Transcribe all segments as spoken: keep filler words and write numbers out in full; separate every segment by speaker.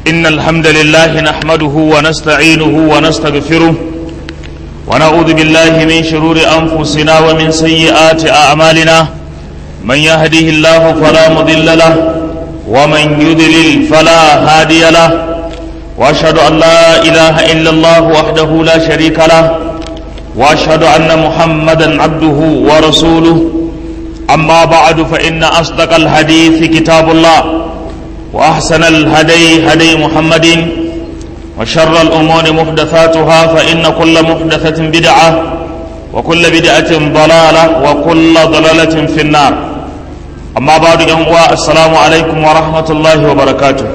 Speaker 1: إن الحمد لله نحمده ونستعينه ونستغفره ونعوذ بالله من شرور أنفسنا ومن سيئات أعمالنا من يهده الله فلا مضل له ومن يضلل فلا هادي له وأشهد أن لا إله إلا الله وحده لا شريك له وأشهد أن محمدا عبده ورسوله أما بعد فإن أصدق الحديث كتاب الله وأحسن الهدي هدي محمد وشر الأمور محدثاتها فإن كل محدثة بدعة وكل بدعة ضلالة وكل ضلالة في النار أما بعد يوم السلام عليكم ورحمة الله وبركاته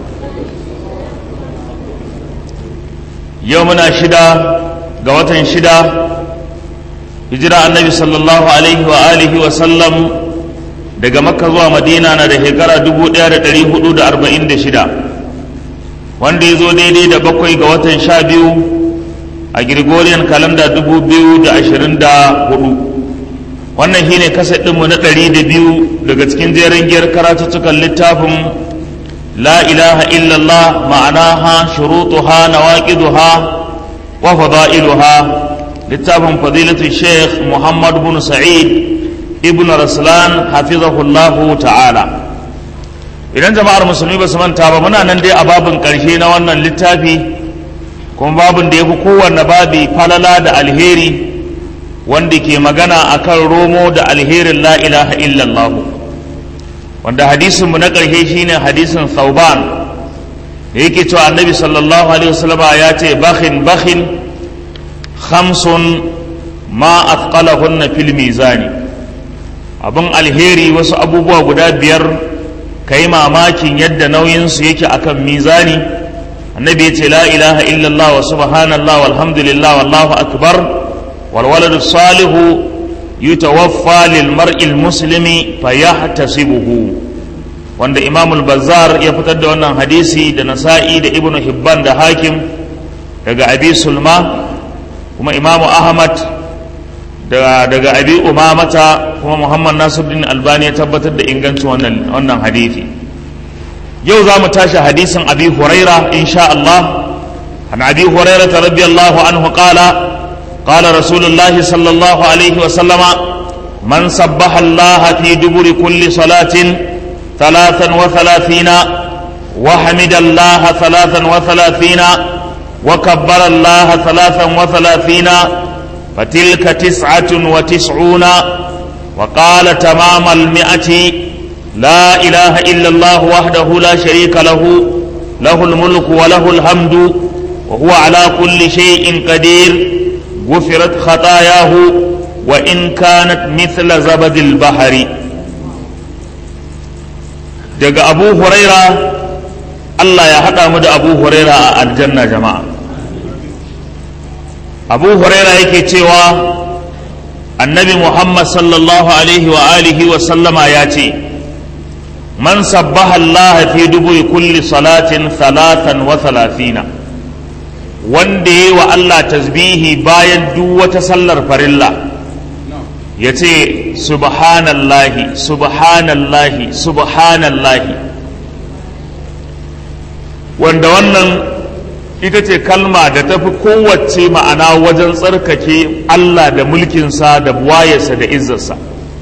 Speaker 1: يومنا شدا قوة شدا hijira annabi sallallahu alaihi wa alihi wa sallam daga makka zuwa madina na da shekara dubu ɗaya da ɗari hudu da arba'in da shida wanda ya zo daidai da bakwai ga watan sha biyu a gregorian kalanda dubu biyu da ashirin da hudu wannan shine kaset ɗinmu na ɗari da biyu daga cikin jerin giyar karatuttukan littafin la ilaha illallah ma'anaha shurutuha nawaqiduha wa fada'iluha littafin fadilatu sheikh muhammad bin sa'id ibn raslan hafizahullahu ta'ala. Idan jama'ar musulmi ba su manta ba muna nan dai a babin karshe na wannan littafi kuma babin da ya fi kowanne babi falala da alheri wanda ke magana akan romo da alherin la ilaha illallah, wanda hadisinmu na karshe shine hadisin Thauban da yake cewa annabi sallallahu alaihi wasallama ya ce bakhin bakhin khamsun ma athqalahunna fil mizani, abin alheri wasu abubuwa guda biyar kai mamakin yadda nauyinsu yake akan mizani. Annabi ya ce la ilaha illallah wa subhanallah walhamdulillah wallahu akbar wal waladu salihu yutawaffa lil mar'il muslimi fayahtasibuhu, wanda Imam al-Bazzar ya fitar da wannan hadisi da Nasa'i da Ibn Hibban da Hakim daga Abi Sulma, kuma Imamu Ahmad daga Abi Umamata, kuma Muhammad Nasiruddin Albani ya tabbatar da ingancin wannan wannan hadisi. Yau za mu tashi hadisin Abi Huraira insha Allah. An Abi Huraira radiyallahu anhu qala qala Rasulullah sallallahu alaihi wa sallama man sabbaha Allah fi duburi kulli salatin thalathan wa thalathina wa hamida Allah thalathan wa thalathina وكبر الله ثلاثا وثلاثين فتلك تسعة وتسعون وقال تمام المئة لا إله إلا الله وحده لا شريك له له الملك وله الحمد وهو على كل شيء قدير غفرت خطاياه وإن كانت مثل زبد البحر. دق أبو هريرة Allah ya haɗa mu da Abu Huraira a aljanna jama'a. Abu Huraira yake cewa annabi Muhammad sallallahu alaihi wa alihi wa sallama ya ce man sabbaha Allah fi duburi kulli salatin thalathan wa thalathina, wanda yayi wa Allah tasbihi bayan duk wata sallar farilla yace subhanallahi subhanallahi subhanallahi, wanda wannan ita ce kalma da tafi kowace ma'ana wajen tsarkake Allah da mulkinsa da buwayarsa da izzarsa.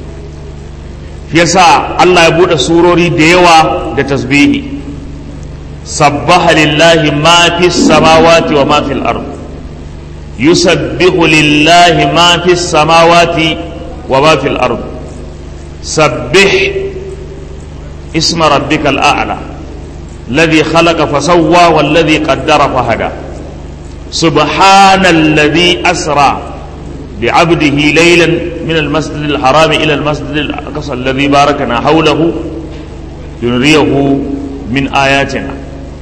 Speaker 1: Yasa Allah ya buɗe surori da yawa da tasbihi. Sabbaha lillahi ma fi samawati wa ma fil ard, yusabbihu lillahi ma fi samawati wa ma fil ard, sabbih isma rabbikal a'la الذي خلق فسوى والذي قدر فهدى سبحان الذي أسرى بعبده ليلا من المسجد الحرام إلى المسجد الأقصى الذي باركنا حوله لنريه من آياتنا.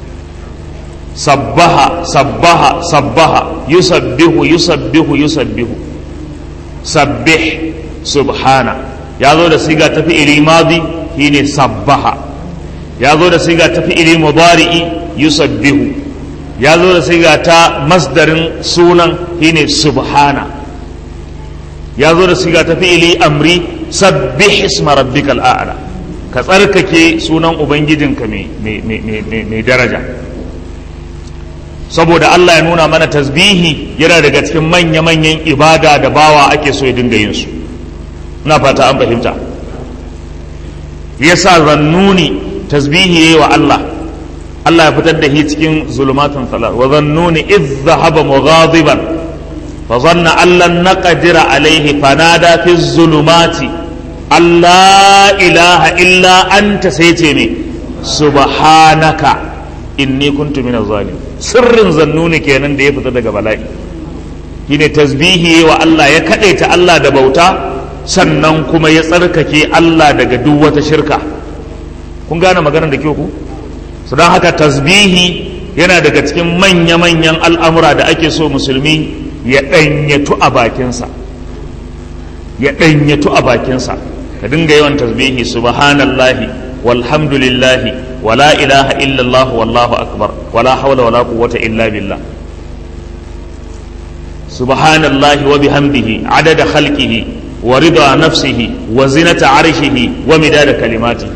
Speaker 1: سبح سبح سبح يسبح يسبح يسبح سبح سبحانه يا ذو السيغة تفعيل ماضي هنا سبح، ya zo da siga ta fi'ili mudari'i yusabbihu, ya zo da siga ta masdarin sunan shine subhana, ya zo da siga ta fi'ili amri sabbih isma rabbikal a'la, ka tsarkake sunan ubangijinka mai daraja. saboda Allah ya nuna mana tasbihi yana daga cikin manya-manyan ibada da bawa ake so ya dinga yin su. Ina fata an fahimta. Yasa zannuni tasbihi yayi wa Allah, Allah ya fitar da shi cikin zulumatun salat. Wa zannuni idh dhahaba mughadiban fa zanna an lan naqdira alayhi fanada fi zulumati alla ilaha illa anta, sai ce ne subhanaka inni kuntu minaz zalimin. Sirrin zannuni kenan da ya fita daga bala'i shine tasbihi wa Allah, ya kadaita Allah da bauta, sannan kuma ya tsarkake Allah daga duk wata shirka. Kun gane maganar da kyau ku? Su don haka tasbihi yana daga cikin manya-manyan al'amura da ake so musulmi ya ɗanyatu a bakinsa, ya ɗanyatu a bakinsa. Ka dinga yawan tasbihi subhanallahi walhamdulillahi wala ilaha illallah wallahu akbar wala hawla wala quwwata illa billah. Subhanallahi wa bihamdihi adada khalqihi wa rida nafsihi wa zinata arshihi wa midada kalimatihi.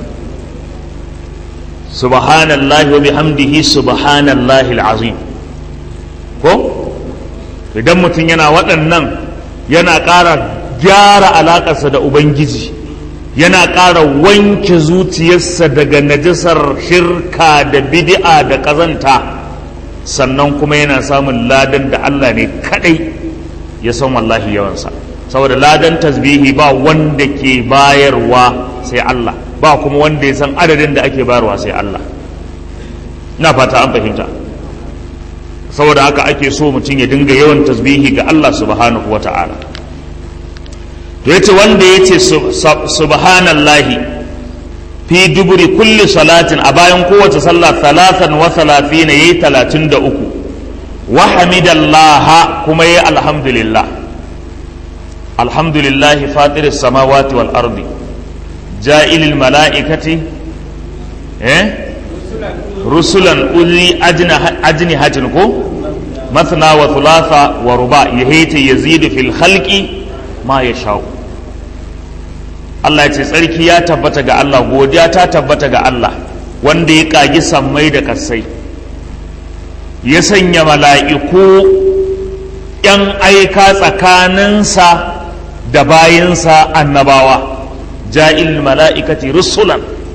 Speaker 1: Subhanallahi wa bihamdihi subhanallahi alazim. Ko idan mutum yana waɗannan yana ƙara gyara alaƙarsa da Ubangiji, yana ƙara wanke zuciyarsa daga najasar shirka da bid'a da ƙazanta, sannan kuma yana samun ladan da Allah ne kaɗai ya san wallahi yawansa. Saboda ladan tasbihi ba wanda ke bayarwa sai Allah, ba kuma wanda ya san adadin da ake bayarwa sai Allah. Ina fata an fahimta. Saboda haka ake so mutum ya dinga yawan tasbihi ga Allah subhanahu wa ta'ala. To yace wanda yace subhanallahi fi duburi kulli salatin, a bayan kowace sallah talatan wa thalathina, yayi talatin da uku, wa hamidallaha, kuma yayi alhamdulillah. Alhamdulillahi fatiris samawati wal ardi ja'ilil mala'ikati eh rusulan uli ajni hatin ko mathna wa thulatha wa ruba yahita yazidu fil khalqi ma yashau. Allah ya ce tsarki ya tabbata ga Allah, godiya ta tabbata ga Allah wanda ya kagi sammai da kasai, ya sanya mala'iku ‘yan aika tsakaninsa da bayinsa annabawa, ja'il mala'ikati rusulan,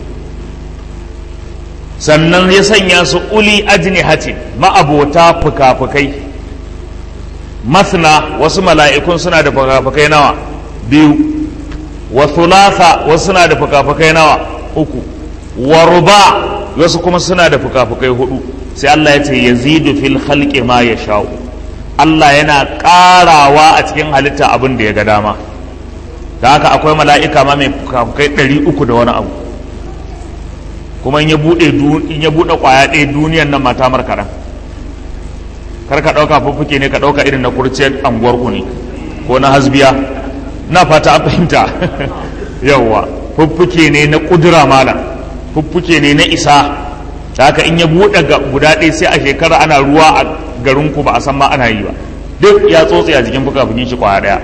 Speaker 1: sannan ya sanya su uli ajnihati, ma'abota fuka-fukai. Masna, wasu mala'ikun suna da fuka-fukai nawa? Biyu. Wa thulatha, wasu suna da fuka-fukai nawa? Uku. Wa ruba, wasu kuma suna da fuka-fukai hudu. Sai Allah ya ce yazidu fil khalqi ma yasha'u. Allah yana ƙarawa a cikin halitta abin da ya ga dama. Da haka akwai mala'ika ma mai fuka-fukai ɗari uku da wani abu, kuma in ya buɗe in ya buɗe ƙwaya ɗaya duniyan nan mata markaɗan. Kar ka ɗauka fuffuke ne, ka ɗauka irin na kurciyar anguwarku ne ko na hasbiya. Na fata an fahimta. Yawwa, fuffuke ne na ƙudura malam, fuffuke ne na isa. Da haka in ya buɗe guda ɗaya sai a shekara ana ruwa a garinku ba a san ma ana yi ba, duk ya tsotse a jikin fuka-fukin shi kwaya ɗaya.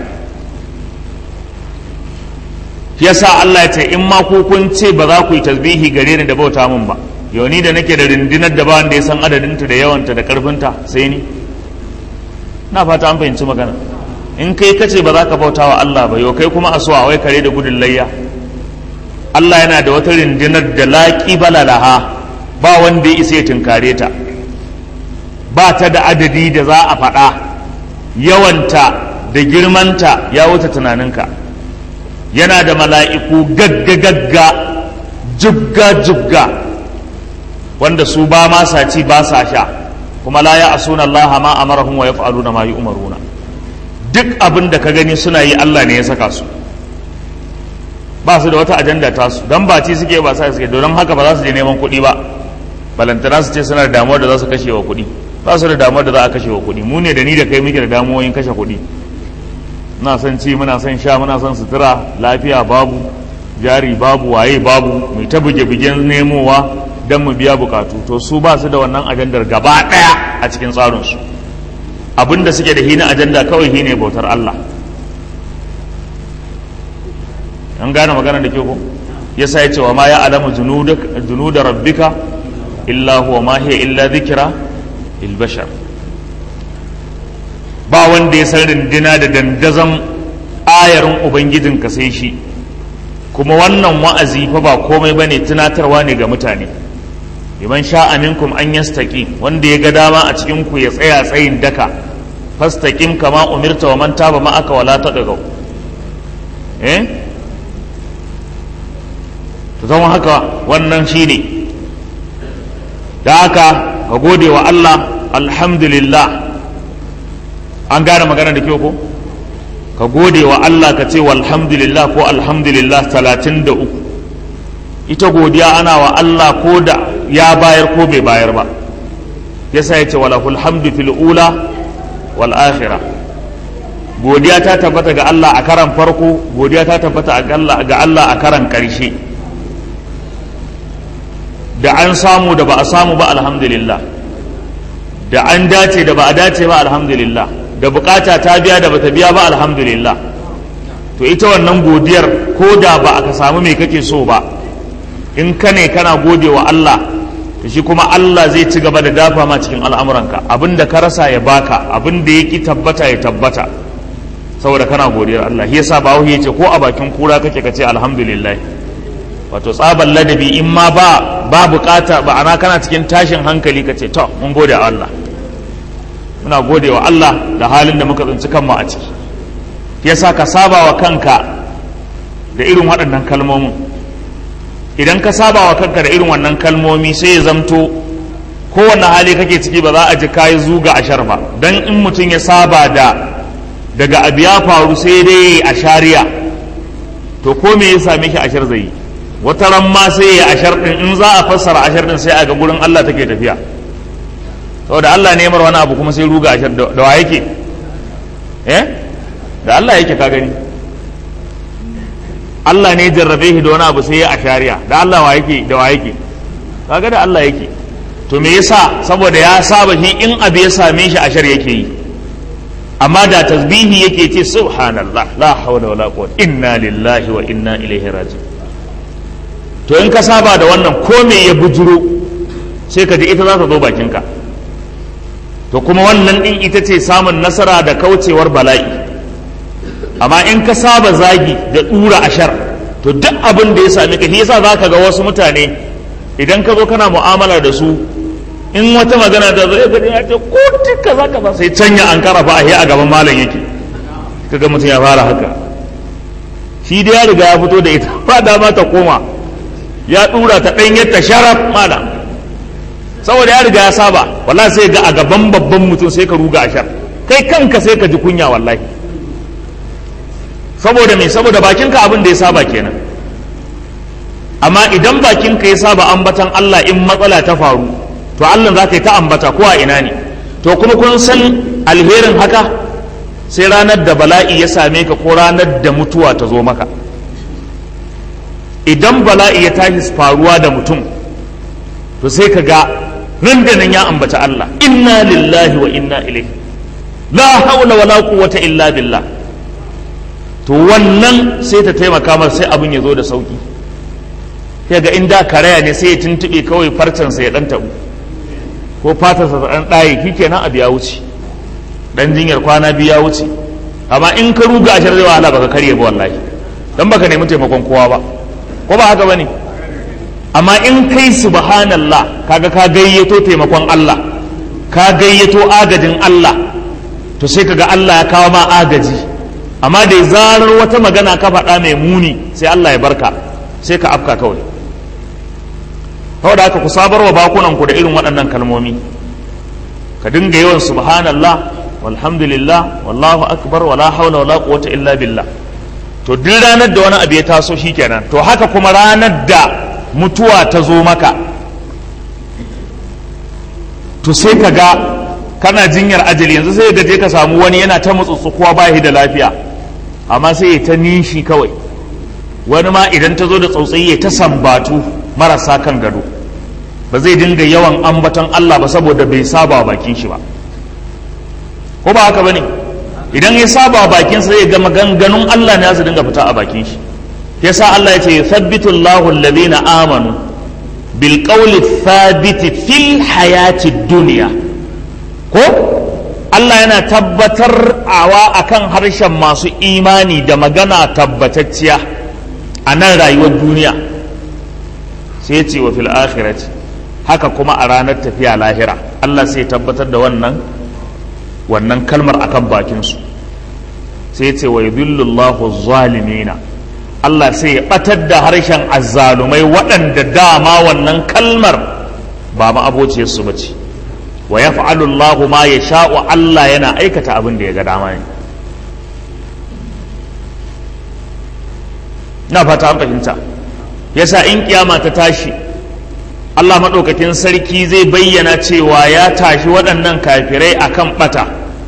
Speaker 1: Yasa Allah ya ce in ma ku kun ce ba za ku yi tasbihi gare ni da bauta min ba, yau ni da nake da rundunar da ba wanda ya san adadinta da yawanta da karfinta sai ni. Na fata an fahimci magana. In kai kace ba za ka bauta wa Allah ba, yau kai kuma a so a wai kare da gudun layya. Allah yana da wata rundunar da laƙi balalaha, ba wanda ya isa ya tunkare ta, ba ta da adadi da za a faɗa, yawanta da girmanta ya wuce tunaninka. Yana da mala'iku gagga-gagga, jubga-jubga, wanda su ba ma sa ci ba sa sha, kuma la ya asuna Allah ma amarahum wa yaf'aluna ma yu'maruna. Duk abin da ka gani suna yi Allah ne ya saka su, ba su da wata ajanda ta su, don ba ci suke ba sa suke, don haka ba za su je neman kuɗi ba, balantana su ce suna da damuwar da za su kashe wa kuɗi, ba su da damuwar da za a kashe wa kuɗi. Mu ne da ni da kai muke da damuwoyin kashe kuɗi. Muna son ci, muna son sha, muna son sutura, lafiya babu, jari babu, waye babu, mai ta buge-bugen nemowa don mu biya bukatu. To su ba su da wannan ajandar gaba ɗaya a cikin tsarinsu. Abinda suke da hina ajanda kawai hine bautar Allah. An gane magana da ke ko? Yasa ya ce wa ma ya alamu junuda rabbika illa huwa ma hiya illa dhikra lil bashar. ba wanda ya san rindina da dandazon ayarin ubangijinka sai shi. kuma wannan wa'azi fa ba komai bane, tunatarwa ne ga mutane. liman sha'a minkum an yastaqi, wanda ya ga dama a cikin ku ya tsaya tsayin daka, fastaqim kama umirta wa man taba ma'aka wala tadghaw. eh to zama haka wannan shine da haka ka gode wa Allah, alhamdulillah. an gane magana da kyau ko? ka gode wa Allah ka ce walhamdulillah ko alhamdulillah talatin da uku. ita godiya ana wa Allah ko da ya bayar ko bai bayar ba. yasa ya ce walahul hamdu fil ula wal akhirah. godiya ta tabbata ga Allah a karan farko, godiya ta tabbata ga Allah a karan karshe. da an samu da ba a samu ba alhamdulillah, da an dace da ba a dace ba alhamdulillah, da bukata ta biya da bata biya ba alhamdulillah. to ita wannan godiyar ko da ba aka samu mai kake so ba, in ka ne kana gode wa Allah, to shi kuma Allah zai ci gaba da dafa ma cikin al'amuranka. abinda ka rasa ya baka, abinda ya ki tabbata ya tabbata, saboda kana godiyar Allah. shi yasa bawo yace ko a bakin kura kake kace alhamdulillah. wato tsaban ladabi, in ma ba ba bukata ba ana kana cikin tashin hankali kace to mun gode wa Allah, muna gode wa Allah da halin da muka tsinci kanmu a ciki. yasa ka saba wa kanka da irin waɗannan kalmomin. idan ka saba wa kanka da irin wannan kalmomi, sai ya zamto kowanne hali kake ciki ba za a ji kayi zuga ashar ba. dan in mutum ya saba da daga abu ya faru sai dai a shari'a, to ko me ya same shi ashar zai yi. wata ran ma sai ya ashar din, in za a fassara ashar din sai a ga gurin Allah take tafiya, saboda Allah ne mar wani abu kuma sai ruga ashar. da wa yake? eh da Allah yake. ka gani Allah ne jarrabe shi da wani abu sai ya ashariya. da Allah wa yake? da wa yake? kaga da Allah yake. to me yasa? saboda ya saba shi in abu ya same shi ashar yake yi. amma da tasbihi yake ce subhanallah la hawla wala quwwata inna lillahi wa inna ilaihi raji'un. to in ka saba da wannan, ko me ya bujuro sai ka ji ita za ta zo bakinka. to kuma wannan din ita ce samun nasara da kaucewar bala'i. amma in ka saba zagi da dura ashar, to duk abin da ya same ka, shi yasa zaka ga wasu mutane idan ka zo kana mu'amala da su, in wata magana da zai gani ya ce ko duka zaka ba, sai canya an karafa a a gaban malam yake. kaga mutum ya fara haka, shi da ya riga ya fito da ita, ba dama ta koma, ya dura ta ɗanyar ta sharaf malam, saboda ya riga ya saba. wallahi sai ga a gaban babban mutum sai ka ruga ashar, kai kanka sai ka ji kunya wallahi. saboda me? saboda bakinka abin da ya saba kenan. amma idan bakinka ya saba ambatan Allah, in matsala ta faru, to Allah za ka yi ta ambata ko a ina ne. to kuma kun san alherin haka, sai ranar da bala'i ya same ka ko ranar da mutuwa ta zo maka. idan bala'i ya tashi faruwa da mutum, to sai ka ga nan da nan ya ambata Allah, inna lillahi wa inna ilaihi, la haula wala quwwata illa billah. to wannan sai ta taimaka mar, sai abin ya zo da sauki. sai ga inda karaya ne sai ya tuntube kawai farcensa ya dan tabu, ko fatarsa ta dan ɗaye, shikenan abu ya wuce, dan jinyar kwana biyu ya wuce. amma in ka ruga ashar zai wahala baka karye ba wallahi, dan baka nemi taimakon kowa ba, ko ba haka bane? amma in kai subhanallah, kaga ka gayyato taimakon Allah, ka gayyato agajin Allah, to sai kaga Allah ya kawo ma agaji. amma da zarar wata magana ka faɗa mai muni, sai Allah ya barka, sai ka afka kawai. saboda haka ku sabarwa bakunan ku da irin waɗannan kalmomi, ka dinga yawan subhanallah walhamdulillah wallahu akbar wala hawla wala quwwata illa billah. to duk ranar da wani abu ya taso shikenan. to haka kuma ranar da mutuwa ta zo maka, to sai ka ga kana jinyar ajali, yanzu sai ga je ka samu wani yana ta mutsutsukuwa ba shi da lafiya, amma sai ya ta nishi kawai. wani ma idan ta zo da tsautsayi ya ta sambatu marasa kan gado, ba zai dinga yawan ambaton Allah ba saboda bai saba wa bakin shi ba, ko ba haka bane? idan ya saba wa bakin sa zai ga maganganun Allah ne su dinga fita a bakin shi. yasa Allah ya ce yuthabbitu Allahu alladhina amanu bil qawli thabiti fil hayati dunya, ko Allah yana tabbatar awa akan harshen masu imani da magana tabbatacciya a nan rayuwar duniya, sai ce wa fil akhirati, haka kuma a ranar tafiya lahira Allah sai tabbatar da wannan wannan kalmar akan bakinsu, sai ce wa yudhillullahu zalimina, Allah sai ya batar da harshen azzalumai waɗanda dama wannan kalmar ba ma abociyarsu ba ce. Wa yaf'alu Allahu ma yasha'u, Allah yana aikata abin da ya ga dama ne. Na fata an fahimta. Yasa in kiyama ta tashi, Allah maɗaukakin sarki zai bayyana cewa ya tashi waɗannan kafirai akan ɓata,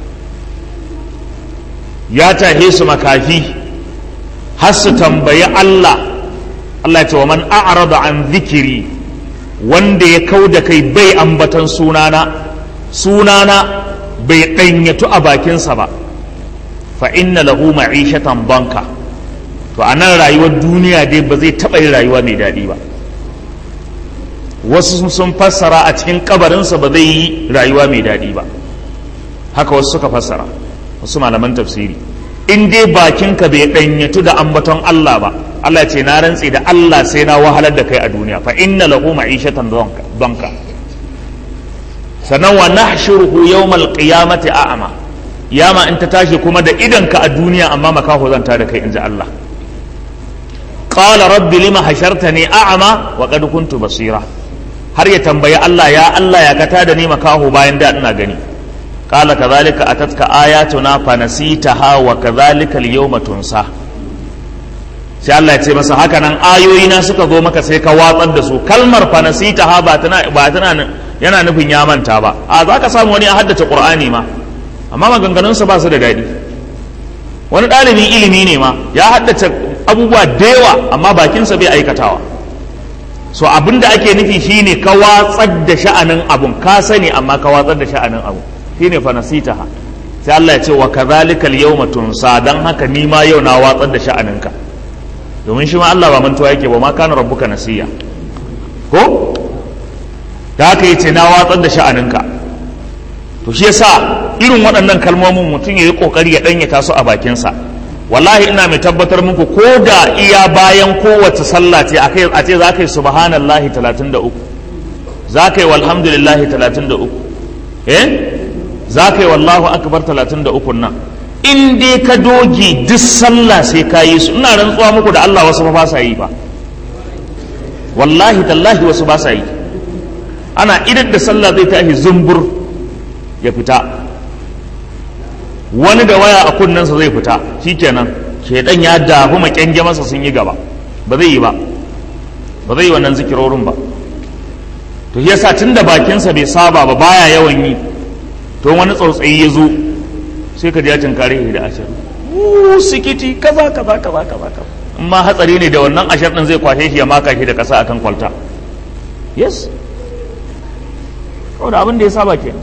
Speaker 1: ya tahe su makafi har su tambayi Allah. Allah ya ce wa man a'rada an zikiri, wanda ya kau da kai bai ambatan sunana sunana bai ɗanyatu a bakinsa ba, fa inna lahu ma'ishatan banka, to a nan rayuwar duniya dai ba zai taɓa yin rayuwa mai daɗi ba. Wasu sun fassara a cikin kabarinsa ba zai yi rayuwa mai daɗi ba, haka wasu suka fassara, wasu malaman tafsiri. In dai bakinka bai ɗanyatu da ambaton Allah ba, Allah ce na rantse da Allah sai na wahalar da kai a duniya, fa inna lahu ma'ishatan banka. Sannan wa nahshuruhu yawmal qiyamati a'ma, yama in ta tashi kuma da idanka a duniya amma makaho zan tada kai inji Allah. Qala rabbi lima hashartani a'ma wa qad kuntu basira, har ya tambayi Allah, ya Allah ya ka tada ni makaho bayan da ina gani. Qala kadhalika atatka ayatuna fanasitaha wa kadhalika al-yawma tunsa. Sai Allah ya ce masa haka nan ayoyina suka zo maka sai ka watsar da su. Kalmar fanasitaha ba tana ba tana yana nufin ya manta ba, a za ka samu wani ya haddace ƙur'ani ma amma maganganunsa ba su da daɗi. Wani ɗalibin ilimi ne ma ya haddace abubuwa da yawa amma bakinsa bai aikatawa. So abin da ake nufi shine ka watsar da sha'anin abun, ka sani amma ka watsar da sha'anin abun, shine fa nasitaha. Sai Allah ya ce wa kadhalika al-yawma tunsa, dan haka ni ma yau na watsar da sha'aninka, domin shi ma Allah ba mantuwa yake ba, ma kana rabbuka nasiya ko da haka yace na watsar da sha'aninka. To shi yasa irin waɗannan kalmomin mutum ya yi ƙoƙari ya ɗanyata su a bakinsa. Wallahi ina mai tabbatar muku, ko da iya bayan kowace sallah ce a ce za ka yi subhanallahi talatin da uku, za ka yi walhamdulillahi talatin da uku, eh za ka yi wallahu akbar talatin da uku nan, in dai ka doge duk sallah sai ka yi su. Ina rantsuwa muku da Allah wasu ba sa yi ba, wallahi tallahi wasu ba sa yi. Ana idan da sallah zai tashi zumbur ya fita, wani da waya a kunnensa zai fita, shikenan shedan ya dafu makyange masa sun yi gaba, ba zai yi ba ba zai yi wannan zikirorin ba. To yasa tunda bakinsa bai saba ba, baya yawan yi, to wani tsautsayi ya zo sai ka ji ya tinkare da ashar, uh sikiti kaza kaza kaza kaza, amma hatsari ne da wannan ashar din zai kwashe shi ya maka shi da kasa akan kwalta. Yes, da abin da ya saba ke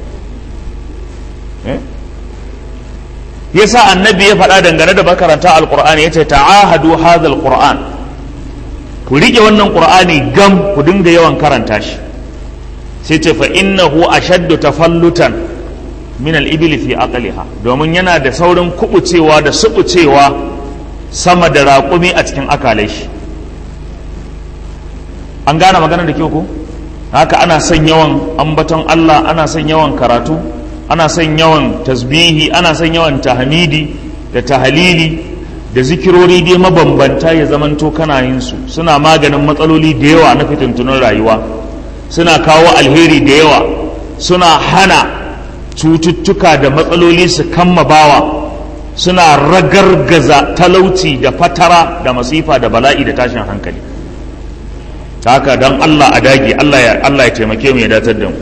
Speaker 1: yasa annabi ya faɗa dangane da makaranta alqur'ani, yace ta'ahadu hadha alqur'an, ku rike wannan qur'ani gam, ku dinga yawan karanta shi. Sai ce fa innahu ashaddu tafallutan min al-ibli fi aqliha, domin yana da saurin kubucewa da subucewa sama da raƙumi a cikin akalai shi. An gane maganar da kyau ko? Haka ana son yawan ambaton Allah, ana son yawan karatu, ana son yawan tasbihi, ana son yawan tahmidi da tahlili da zikirori dai mabambanta ya zamanto kana yin su. Suna maganin matsaloli da yawa na fitintunan rayuwa, suna kawo alheri da yawa, suna hana cututtuka da matsaloli su kamma bawa, suna ragargaza talauci da fatara da masifa da bala'i da tashin hankali. Haka don Allah a dage, Allah ya Allah ya taimake mu ya datar da mu.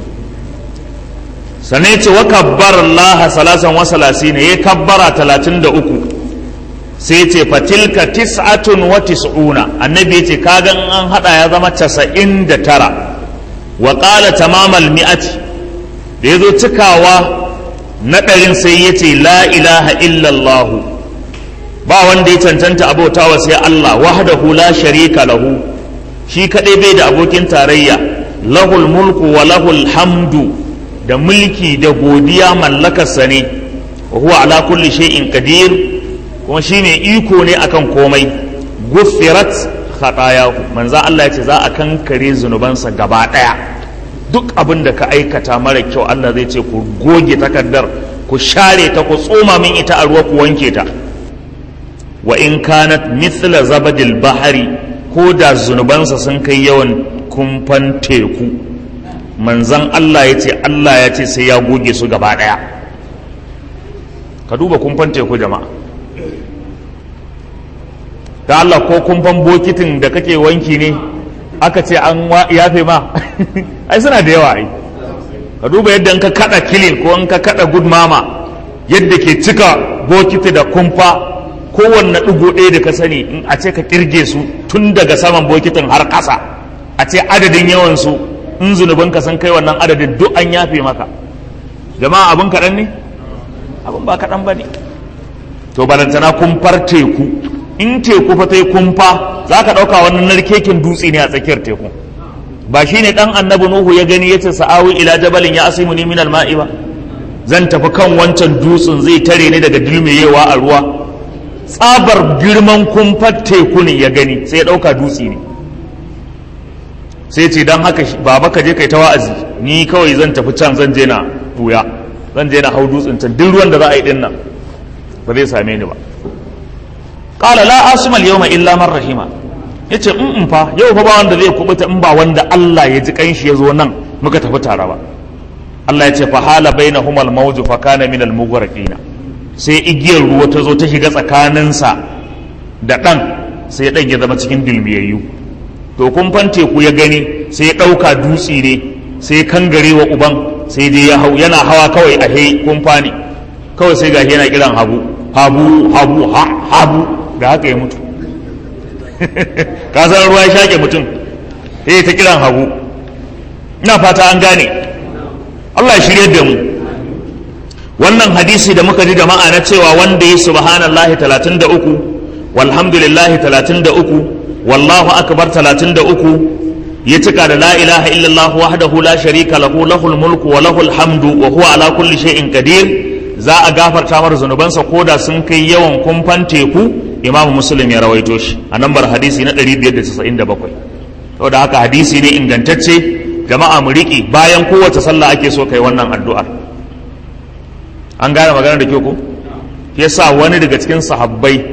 Speaker 1: Sane ce wa kabbar Allah salasan wa salasina, ya kabbara talatin da uku, sai ce fatilka tis'atun wa tis'una, annabi ya ce kagan an hada ya zama casa'in da tara. Wa qala tamamal mi'ati, da ya zo cikawa na ɗarin sai ya ce la ilaha illallah, ba wanda ya cancanta abautawa sai Allah, wahdahu la sharika lahu, shi kadai bai da abokin tarayya, lahul mulku wa lahul hamdu, da mulki da godiya mallakarsa ne, wa huwa ala kulli shay'in qadir, kuma shine iko ne akan komai. Guffirat khatayahu, manzo Allah yace za a kankare zunubansa gaba daya. Duk abin da ka aikata mara kyau Allah zai ce ku goge takaddar, ku share ta, ku tsoma min ita a ruwa ku wanke ta. Wa in kanat mithla zabadil bahari, ko da zunubansa sun kai yawan kumfan teku, manzan Allah ya ce Allah ya ce sai ya goge su gaba daya. Ka duba kumfan teku jama'a, da Allah ko kumfan bokitin da kake wanki ne aka ce an yafe ma ai suna da yawa ai. Ka duba yadda ka kada kilin ko in ka kada good mama yadda ke cika bokiti da kumfa, kowanne ɗigo ɗaya da ka sani in a ce ka kirge su tun daga saman bokitin har ƙasa, a ce adadin yawansu in zunubin ka san kai wannan adadin duk an yafe maka. Jama'a abin kaɗan ne? Abin ba kaɗan ba ne. To balantana kumfar teku, in teku fa ta yi kumfa za ka ɗauka wannan narkekin dutse ne a tsakiyar teku. Ba shi ne ɗan annabi Nuhu ya gani ya ce sa'awi ila jabalin ya asimu ni min alma'i ba, zan tafi kan wancan dutsen zai tare ni daga dulmiyewa a ruwa. Tsabar girman kumfar teku ne ya gani sai ya ɗauka dutse ne, sai ce don haka baba ka je kai ta wa'azi, ni kawai zan tafi can, zan je na buya, zan je na hau dutsen can, duk ruwan da za a yi dinnan ba zai same ni ba. Qala la asima al-yawma illa man rahima, yace in in fa yau fa ba wanda zai kubuta in ba wanda Allah ya ji kanshi ya zo nan muka tafi tare ba. Allah ya ce fa hala bainahum al-mawju fa kana min al-mughraqina, sai igiyar ruwa ta zo ta shiga tsakaninsa da ɗan, sai ɗan ya zama cikin dilmiyayyu. To kumfan teku ya gani sai ya ɗauka dutse ne, sai ya kangare wa uban, sai dai ya hau, yana hawa kawai a hei kumfa ne kawai, sai gashi yana kiran habu habu habu ha habu, da haka ya mutu. Ka san ruwa ya shaƙe mutum sai ta kiran habu. Ina fata an gane. Allah ya shirye da mu. Wannan hadisi da muka ji jama'a na cewa wanda ya subhanallahi talatin da uku, walhamdulillahi talatin da uku, wallahu akbar talatin da uku, ya cika da la ilaha illallah wahdahu la sharika lahu lahul mulku wa lahul hamdu wa huwa ala kulli shay'in qadir, za a gafarta mar zunubansa koda sun kai yawan kumfan teku. Imam Muslim ya rawaito shi a nambar hadisi na ɗari biyar da casa'in da bakwai. Saboda haka hadisi ne ingantacce, jama'a mu riƙe, bayan kowace sallah ake so kai wannan addu'ar. An gane magana da kyau ko? Yasa wani daga cikin sahabbai,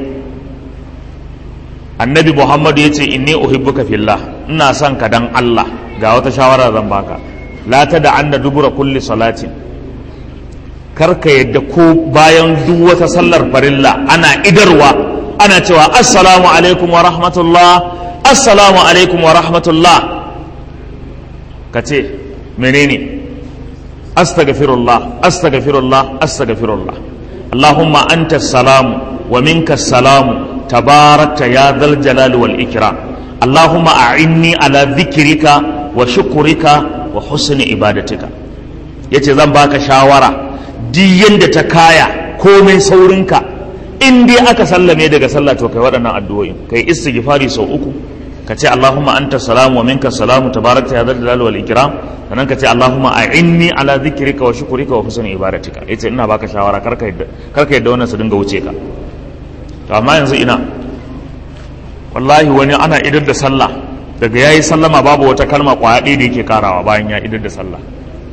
Speaker 1: annabi Muhammadu ya ce inni uhibbuka fillah, ina son ka dan Allah, ga wata shawara zan baka, la ta da anna dubura kulli salatin, karka yadda ko bayan duk wata sallar farilla ana idarwa ana cewa assalamu alaikum wa rahmatullah, assalamu alaikum wa rahmatullah, ka ce menene? astaghfirullah astaghfirullah astaghfirullah, Allahumma anta salamu wa minka salamu tabarakta ya dhal jalali wal ikram, Allahumma a'inni ala dhikrika wa shukrika wa husni ibadatika. Yace zan baka shawara, duk yanda ta kaya komai saurinka, in dai aka sallame daga sallah to kai waɗannan addu'o'in, kai istighfari sau uku, ka ce Allahumma anta salamu wa minka salamu tabarakta ya dhal jalali wal ikram, sannan ka ce Allahumma a'inni ala dhikrika wa shukrika wa husni ibadatika. Yace ina baka shawara, karka yadda karka yadda wannan su dinga wuce ka. To amma yanzu ina wallahi wani ana idar da sallah, daga yayi sallama babu wata kalma kwaya ɗaya da yake karawa bayan ya idar da sallah.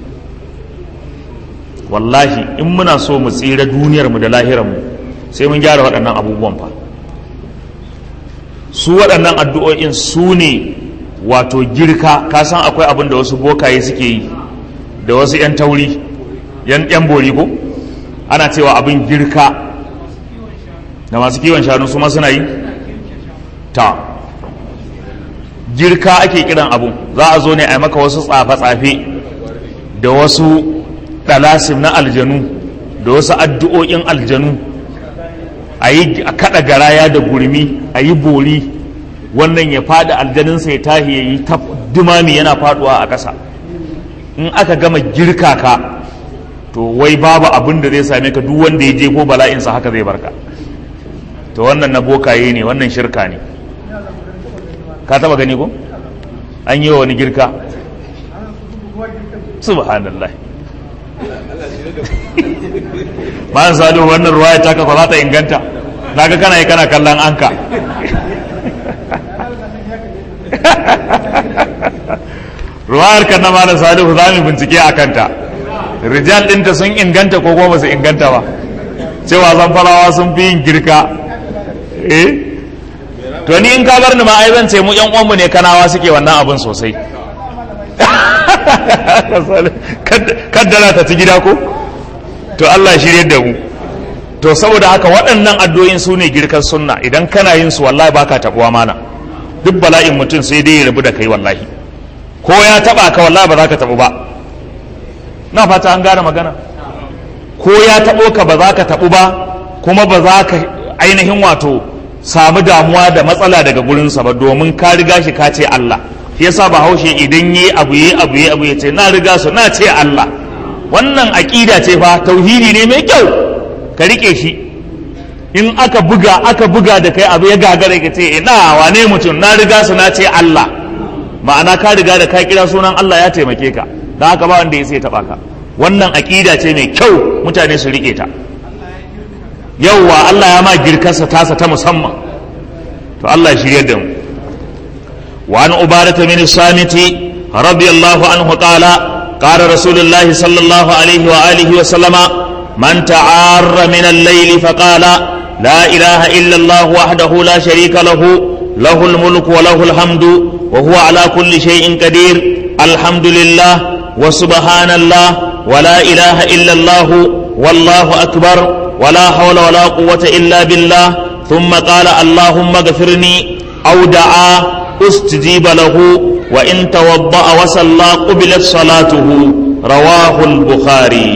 Speaker 1: Wallahi in muna so mu tsira duniyar mu da lahirar mu sai mun gyara waɗannan abubuwan fa. Su waɗannan addu'o'in su ne wato girka, ka san akwai abin da wasu bokaye suke yi da wasu 'yan tauri, 'yan bori ko ana cewa abin girka, da masu kiwon shanu su ma suna yi ta girka ake kiran abun. Za a zo ne a yi maka wasu tsafe-tsafe da wasu ɗalasim na aljanu da wasu addu'o'in aljanu, a yi a kaɗa garaya da gurmi, a yi bori, wannan ya faɗi aljaninsa ya tahi ya yi ta dumami yana faɗuwa a ƙasa. In aka gama girka ka to wai babu abin da zai same ka, duk wanda ya je ko bala'insa haka zai barka. To wannan na bokaye ne, wannan shirka ne. Ka taba gani ko an yi wa wani girka? Subhanallah. bayan salihu wannan ruwaya ta kafa za ta inganta naga kana yi kana kallon anka ruwayar kan na malam salihu za mu bincike a kanta rijal ɗinta sun inganta ko kuma ba su inganta ba cewa zamfarawa sun fi yin girka eh to ni in ka bar ni ma ai zan ce mu yan uwanmu ne kanawa suke wannan abin sosai kaddara ta ci gida ko to Allah ya shirye da mu to saboda haka waɗannan addu'o'in su ne girkan sunna idan kana yin su wallahi baka tabuwa mana duk bala'in mutum sai dai ya rabu da kai wallahi ko ya taba ka wallahi ba za ka tabu ba na fata an gane magana ko ya tabo ka ba za ka tabu ba kuma ba za ka ainihin wato samu damuwa da matsala daga gurinsa ba domin ka riga shi ka ce Allah yasa bahaushe idan yi abu yi abu yi abu ya ce na riga su na ce Allah wannan aqida ce fa tauhidi ne mai kyau ka rike shi in aka buga aka buga da kai abu ya gagara ka ce ina wane mutum na riga su na ce Allah ma'ana ka riga da ka kira sunan Allah ya taimake ka dan haka ba wanda ya sai taba ka wannan aqida ce mai kyau mutane su rike ta yauwa Allah ya ma girkarsa tasa ta musamman to Allah ya shirye da mu wa an ubarata min samiti radiyallahu anhu qala qala rasulullahi sallallahu alaihi wa alihi wa sallama man ta'arra min al-layli fa qala la ilaha illa Allah wahdahu la sharika lahu lahu al-mulku wa lahu al-hamdu wa huwa ala kulli shay'in qadir alhamdulillah wa subhanallah wa la ilaha illa Allah wallahu akbar ولا حول ولا قوة إلا بالله ثم قال اللهم اغفرني أو دعا استجيب له وإن توضأ وصلى قبلت صلاته رواه البخاري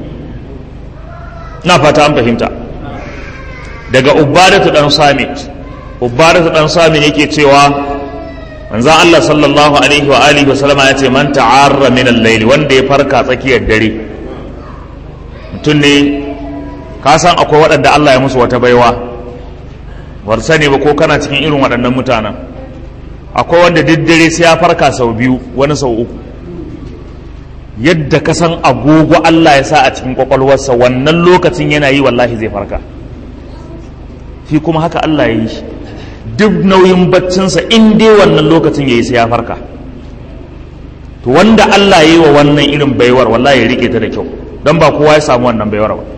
Speaker 1: نفت أم فهمت daga ubadatu dan samit ubadatu dan samit yake cewa manzo Allah sallallahu alaihi wa alihi wa sallama yace man ta'arra min al-layl wanda ya farka tsakiyar dare mutun ne ka san akwai waɗanda Allah ya musu wata baiwa war sani ba ko kana cikin irin waɗannan mutanen akwai wanda diddare sai ya farka sau biyu wani sau uku yadda ka san agogo Allah ya sa a cikin kwakwalwarsa wannan lokacin yana yi wallahi zai farka shi kuma haka Allah ya yi shi duk nauyin baccinsa in dai wannan lokacin ya yi sai ya farka to wanda Allah ya yi wa wannan irin baiwar wallahi ya rike ta da kyau don ba kowa ya samu wannan baiwar ba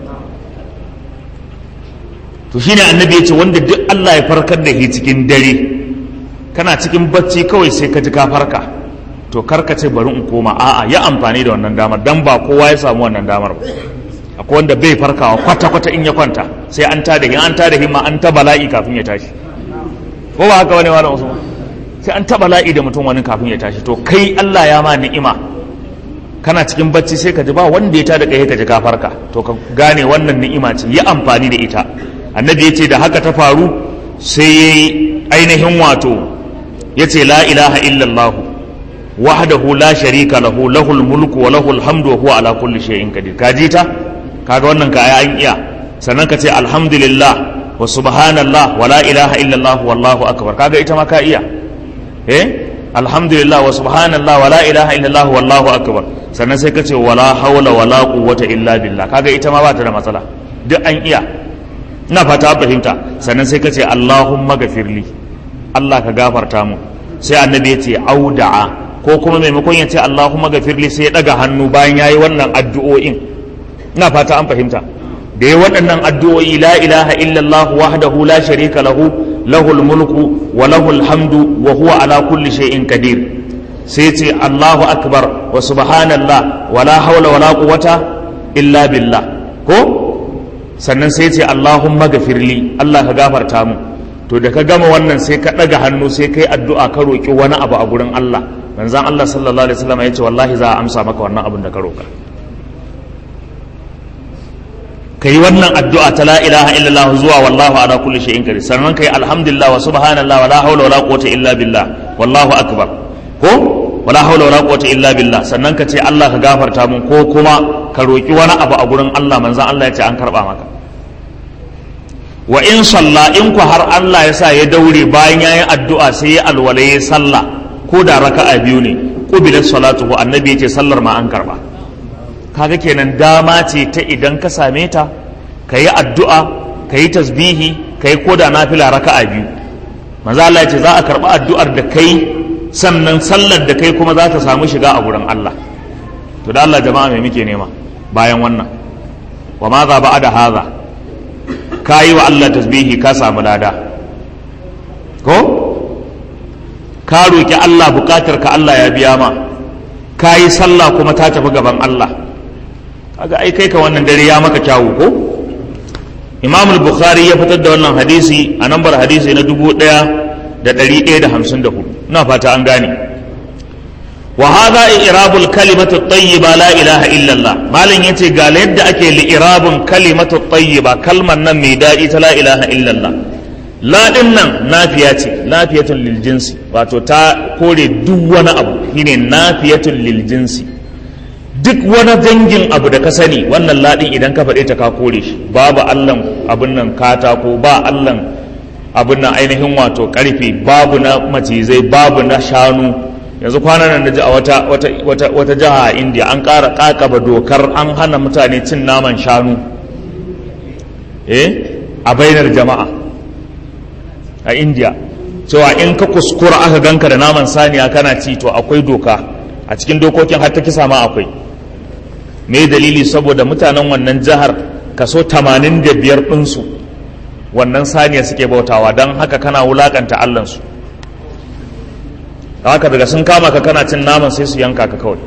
Speaker 1: to shine annabi ya ce wanda duk Allah ya farkar da shi cikin dare kana cikin bacci kawai sai ka ji ka farka to karka ce bari in koma a'a ya amfani da wannan damar dan ba kowa ya samu wannan damar ba akwai wanda bai farkawa kwata kwata in ya kwanta sai an tada hin an tada himma an ta bala'i kafin ya tashi ko ba haka wani malam Usman sai an ta bala'i da mutum wani kafin ya tashi to kai Allah ya ma ni'ima kana cikin bacci sai ka ji ba wanda ya tada kai ka ji ka farka to ka gane wannan ni'ima ce ya amfani da ita annabi ya ce da haka ta faru sai ya yi ainihin wato ya ce la ilaha illallah wahdahu la sharika lahu lahul mulku wa lahul hamdu wa huwa ala kulli shay'in qadir ka ji ta kaga wannan ka ayi an iya sannan ka ce alhamdulillah wa subhanallah wa la ilaha illallah wallahu akbar kaga ita ma ka iya eh alhamdulillah wa subhanallah wa la ilaha illallah wallahu akbar sannan sai ka ce wala hawla wala quwwata illa billah kaga ita ma ba ta da matsala duk an iya ina fata fahimta sannan sai ka ce Allahumma gafirli Allah ka gafarta mu sai annabi ya ce auda'a ko kuma maimakon ya ce Allahumma gafirli sai ya daga hannu bayan yayi wannan addu'o'in ina fata an fahimta da yayi waɗannan addu'o'i la ilaha illallah wahdahu la sharika lahu lahul mulku wa lahul hamdu wa huwa ala kulli shay'in qadir sai ya ce Allahu akbar wa subhanallah wa la hawla wa la quwwata illa billah ko sannan sai ce Allahumma gafirli Allah ka gafarta mu to da ka gama wannan sai ka daga hannu sai kai addu'a ka roki wani abu a gurin Allah manzon Allah sallallahu alaihi wasallam ya ce wallahi za a amsa maka wannan abin da ka roka kai wannan addu'a ta la ilaha illallah zuwa wallahu ala kulli shay'in qadir sannan kai alhamdulillah wa subhanallah wa la hawla wa la quwwata illa billah wallahu akbar ko wala hawla wala quwwata illa billah sannan ka ce Allah ka gafarta mun ko kuma ka roki wani abu a gurin Allah manzon Allah ya ce an karba maka wa in salla in ku har Allah ya sa ya daure bayan yayin addu'a sai ya alwalaye sallah ko da raka'a biyu ne qubilat salatuhu annabi ya ce sallar ma an karba kaga kenan dama ce ta idan ka same ta ka yi addu'a ka yi tasbihi ka yi koda nafila raka'a biyu. manzo Allah ya ce za a karɓi addu'ar da kai sannan sallar da kai kuma za ta samu shiga a gurin Allah. to da Allah jama'a mai muke nema bayan wannan? wa ma za ba'ada haza, ka yi wa Allah tasbihi ka samu lada ko ka roki Allah bukatar ka Allah ya biya ma, ka yi sallah kuma ta tafi gaban Allah. kaga ai kai ka wannan dare ya maka kyawu ko? Imam al-Bukhari ya fitar da wannan hadisi a nambar hadisi na dubu ɗaya da ɗari ɗaya da hamsin da hudu. ina fata an gane. wa hadha i'rabul kalimatu at-tayyiba la ilaha illa Allah. malam yace ga yadda ake li'irabun kalimatu at-tayyiba, kalman nan mai daɗi ta la ilaha illa Allah. la din nan nafiya ce, nafiyatun lil jinsi, wato ta kore duk wani abu, shine nafiyatun lil jinsi. duk wani dangin abu da ka sani wannan ladin idan ka faɗe ta ka kore shi. babu allan abin nan katako, ba allan abin nan ainihin wato karfe, babu na macizai, babu na shanu. yanzu kwanan nan naji a wata wata wata wata jiha a India an ƙara ƙaƙaba dokar an hana mutane cin naman shanu eh a bainar jama'a a India, cewa in ka kuskura aka ganka da naman saniya kana ci to akwai doka a cikin dokokin, har ta kisa ma akwai. me dalili? saboda mutanen wannan jihar kaso tamanin da biyar ɗinsu wannan saniya suke bautawa, don haka kana wulakanta allansu. haka daga sun kama ka kana cin naman sai su yanka ka kawai.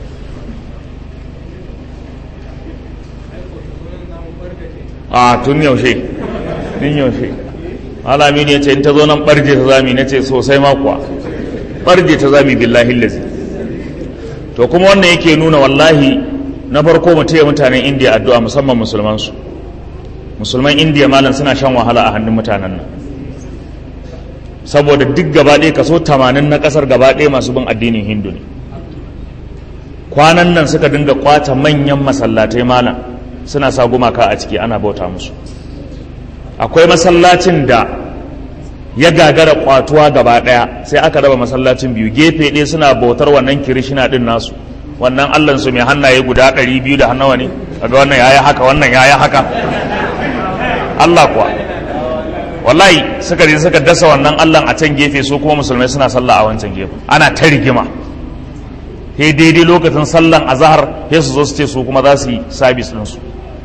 Speaker 1: a tun yaushe tun yaushe alami ne ce in ta zo nan barje ta zami, na ce sosai ma kuwa barje ta zami billahi lazi. to kuma wannan yake nuna wallahi na farko mu taya mutanen Indiya addu'a, musamman musulman su musulman Indiya malam suna shan wahala a hannun mutanen nan, saboda duk gaba ɗaya kaso tamanin na ƙasar gaba ɗaya masu bin addinin Hindu ne. kwanan nan suka dinga kwata manyan masallatai malam, suna sa gumaka a ciki ana bauta musu. akwai masallacin da ya gagara kwatuwa gaba ɗaya, sai aka raba masallacin biyu, gefe ɗaya suna bautar wannan kirishina ɗin nasu, wannan allansu mai hannaye guda ɗari biyu da hannawa ne, daga wannan ya yi haka wannan ya yi haka. Allah kuwa wallahi suka je suka dasa wannan allan a can gefe, su kuma musulmai suna sallah a wancan gefe, ana ta rigima. sai daidai lokacin sallan azhar sai su zo su ce su kuma za su yi sabis ɗinsu.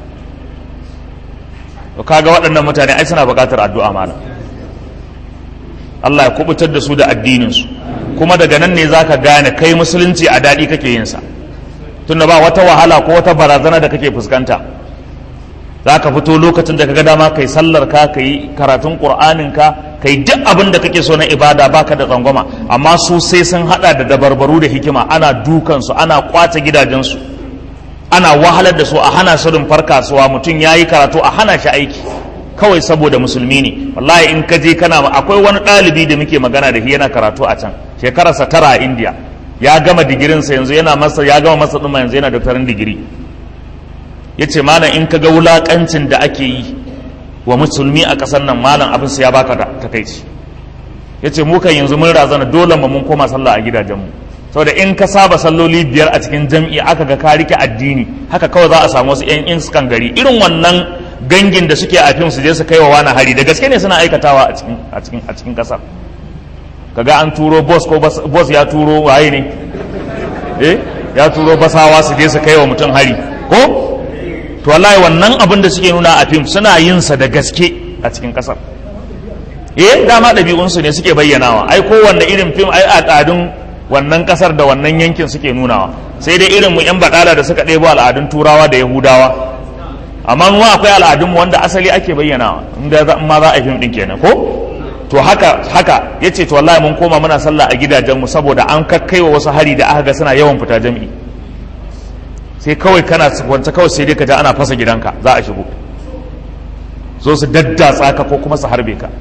Speaker 1: to kaga waɗannan mutane ai suna buƙatar addu'a malam, Allah ya kubutar da su da addininsu. kuma daga nan ne za ka gane kai musulunci a daɗi kake yinsa, tunda ba wata wahala ko wata barazana da kake fuskanta. za ka fito lokacin da ka ga dama kai sallar ka kai karatun ƙur'anin ka kai duk abin da kake so na ibada baka da tsangwama. amma su sai sun hada da dabarbaru da hikima, ana dukansu, ana kwace gidajensu, ana wahalar da su, a hana su rumfar kasuwa, mutum ya yi karatu a hana shi aiki kawai saboda musulmi ne. wallahi in ka je kana, akwai wani ɗalibi da muke magana da shi yana karatu a can, shekararsa tara a India, ya gama digirinsa yanzu yana masa, ya gama masa ɗuma yanzu yana doktorin digiri. ya ce malam in ka ga wulaƙancin da ake yi wa musulmi a ƙasar nan malam abin su ya baka da takaici. ya ce mukan yanzu mun razana, dole mu mun koma sallah a gidajenmu, saboda in ka saba salloli biyar a cikin jam'i aka ga ka rike addini, haka kawai za a samu wasu 'yan inskan gari irin wannan gangin da suke a fim su je su kai wa wani hari, da gaske ne suna aikatawa a cikin a cikin a cikin kasar. kaga an turo boss ko boss ya turo waye ne eh ya turo basawa su je su kai wa mutum hari ko to wallahi wannan abin da suke nuna a fim suna yin sa da gaske a cikin kasar. eh dama ɗabi'un su ne suke bayyanawa, ai kowanne irin fim ai al'adun wannan kasar da wannan yankin suke nunawa, sai dai irin mu yan badala da suka ɗebo al'adun turawa da yahudawa. amma mu akwai al'adunmu wanda asali ake bayyanawa, inda ma za a fim din kenan ko to haka haka yace to wallahi mun koma muna sallah a gidajenmu saboda an kakkaiwa wasu hari da aka ga suna yawan fita jami'i. sai kawai kana wanta kawai sai dai ka ji ana fasa gidanka za a shigo, zo su daddatsa ka ko kuma su harbe ka.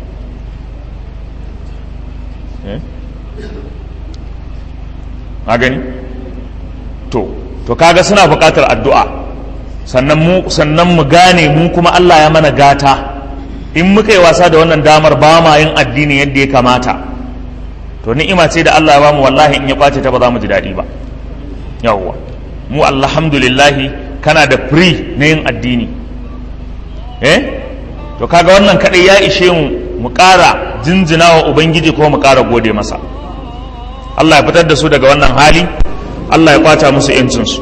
Speaker 1: a gani to to kaga suna buƙatar addu'a. sannan mu sannan mu gane mu kuma Allah ya mana gata, in muka yi wasa da wannan damar ba ma yin addini yadda ya kamata, to ni'ima ce da Allah ya bamu, wallahi in ya kwace ta ba za mu ji daɗi ba. yawwa mu alhamdulillahi kana da free na yin addini eh to kaga wannan kadai ya ishe mu mu ƙara jinjina wa ubangiji ko mu ƙara gode masa. Allah ya fitar da su daga wannan hali, Allah ya kwata musu yancinsu.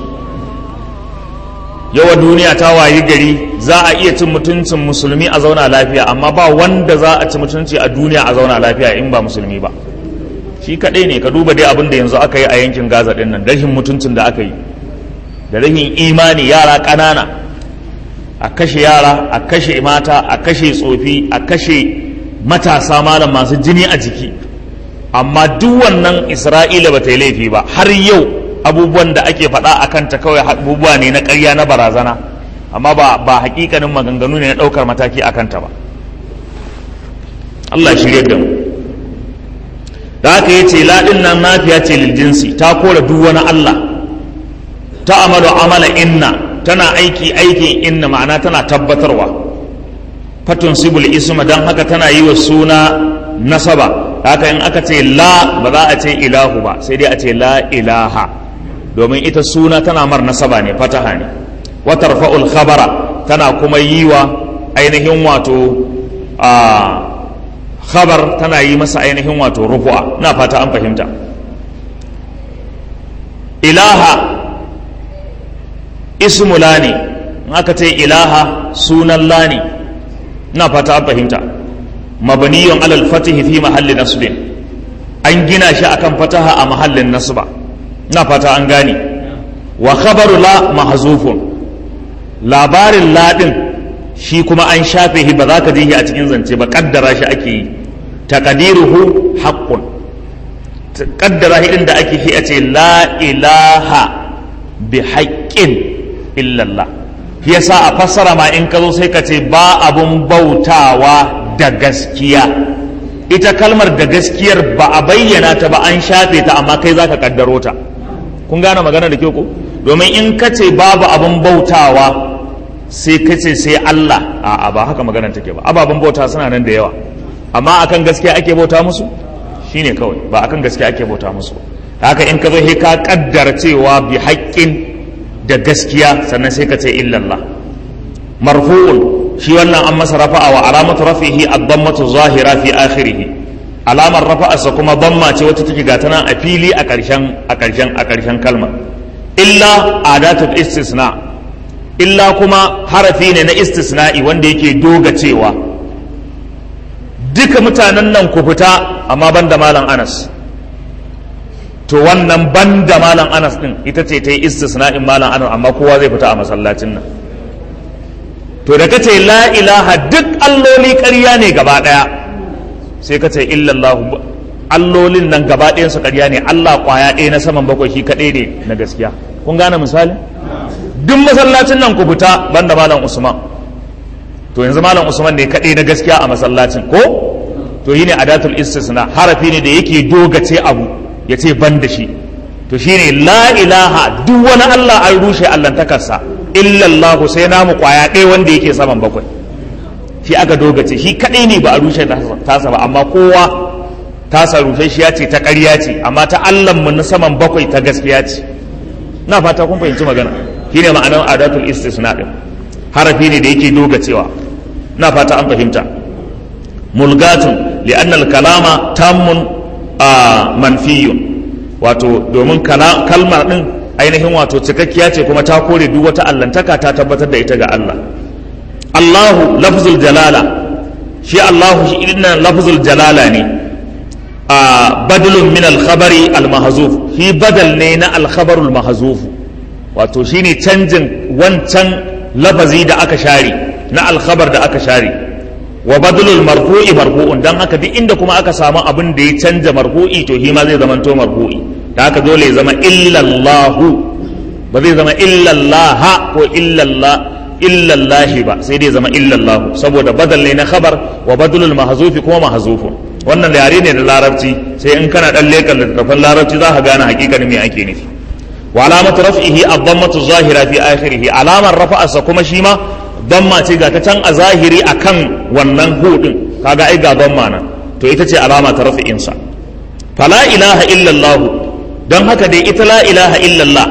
Speaker 1: Yawa duniya ta wayi gari za a iya cin mutuncin musulmi a zauna lafiya, amma ba wanda za a ci mutunci a duniya a zauna lafiya in ba musulmi ba. Shi kaɗai ne. Ka duba dai abin da yanzu aka yi a yankin Gaza ɗin nan, rashin mutuncin da aka yi da rashin imani, yara ƙanana a kashe yara, a kashe mata, a kashe tsofi, a kashe matasa malam masu jini a jiki. Amma duk wannan Isra'ila ba ta yi laifi ba. Har yau abubuwan da ake faɗa a kanta kawai abubuwa ne na ƙarya na barazana, amma ba ba hakikanin maganganu ne na ɗaukar mataki a kanta ba. Allah shirye da mu. Da haka yace laɗin nan nafiya ce lil jinsi, ta kora duk wani Allah. Ta amalu amala inna, tana aiki aikin inna, ma'ana tana tabbatarwa. Fatun sibul isma, dan haka tana yi wa suna nasaba. Haka in aka ce la ba za a ce ilahu ba, sai dai a ce la ilaha, domin ita suna tana mar nasaba ne, fataha ne. Wa tarfa'ul khabara, tana kuma yi wa ainihin wato a khabar, tana yi masa ainihin wato rufu'a. Na fata an fahimta. Ilaha ismu la ne, in aka ce ilaha sunan la ne. Na fata an fahimta. Mabniyun alal fatihi fi mahalli nasbin, an gina shi akan fataha a mahallin nasba. Na fata an gane. Wa khabaru la mahzufun, labarin la din shi kuma an shafe shi, ba za ka ji shi a cikin zance ba, kaddara shi ake yi. Taqdiruhu haqqun, kaddara shi din da ake yi a ce la ilaha bi haqqin illallah. Shi yasa a fassara ma in ka zo sai ka ce ba abun bautawa da gaskiya. Ita kalmar da gaskiyar ba a bayyana ta ba, an shafe ta, amma kai zaka kaddaro ta. Kun gane magana da kyau ko? Domin in ka ce babu abun bautawa sai ka ce sai Allah, a'a ba haka maganar take ba. Ababen bauta suna nan da yawa, amma akan gaskiya ake bauta musu shine kawai, ba akan gaskiya ake bauta musu. Haka in ka zo sai ka kaddara cewa bi haqqin da gaskiya, sannan sai ka ce illallah. Marfu'un, shi wannan an masa rafa'a wa alamatu rafihi ad-dammatu zahira fi akhirih, alamar rafa'arsa kuma damma ce wacce take gata nan a fili a ƙarshen a ƙarshen a ƙarshen kalma. Illa adatul istisna, illa kuma harafi ne na istisna'i wanda yake doga cewa duka mutanen nan ku fita, amma banda malam Anas. To wannan banda malam Anas din ita ce ta yi istisna'in malam Anas, amma kowa zai fita a masallacin nan. To da kace la ilaha, duk alloli ƙarya ne gaba ɗaya, sai kace illallahu, allolin nan gaba ɗayan su ƙarya ne, Allah ƙwaya ɗaya na saman bakwai shi kaɗai ne na gaskiya. Kun gane misali? Duk masallacin nan ku fita banda malam Usman. To yanzu malam Usman ne kaɗai na gaskiya a masallacin ko? To yi ne adatul istisna, harafi ne da yake dogace abu ya ce ban da shi. To shine la ilaha, duk wani Allah an rushe allantakarsa, illallahu sai namu kwaya ɗaya wanda yake saman bakwai, shi aka dogace, shi kaɗai ne ba a rushe tasa ba, amma kowa tasa rushe shi ya ce ta ƙarya ce, amma ta Allahnmu na saman bakwai ta gaskiya ce. Na fata kun fahimci magana. Shi ne ma'anar adatul istisna ɗin, harafi ne da yake dogacewa. Na fata an fahimta. Mulgatun li'annal kalama tammun a manfiyun, wato domin kalmar ɗin ainihin wato cikakkiya ce, kuma ta kore duk wata allantaka, ta tabbatar da ita ga Allah. Allahu lafzul jalala, shi Allahu shi idan lafzul jalala ne, a badalun min al-khabari al-mahzuf, shi badal ne na al-khabarul mahzuf, wato shine canjin wancan lafazi da aka share na al-khabar da aka share. Wa badalul marfu'i marfu'un, dan haka duk inda kuma aka samu abin da ya canja marfu'i, to shi ma zai zama to marfu'i. Da haka dole ya zama illallahu, ba zai zama illallaha ko illallah illallahi ba, sai dai zama illallahu, saboda badal ne na khabar, wa badalul mahzufi kuma mahzufun. Wannan yare ne da larabci, sai in kana dan lekan littattafan larabci za ka gane hakikanin me ake nufi. Wa alamatu raf'ihi ad-dammatu zahira fi akhirih, alamar rafa'arsa kuma shi ma damma ce ga ta can a zahiri akan wannan hudin, kaga ai ga damma nan, to ita ce alama ta rafi'insa. Fala ilaha illallah, don haka dai ita la ilaha illallah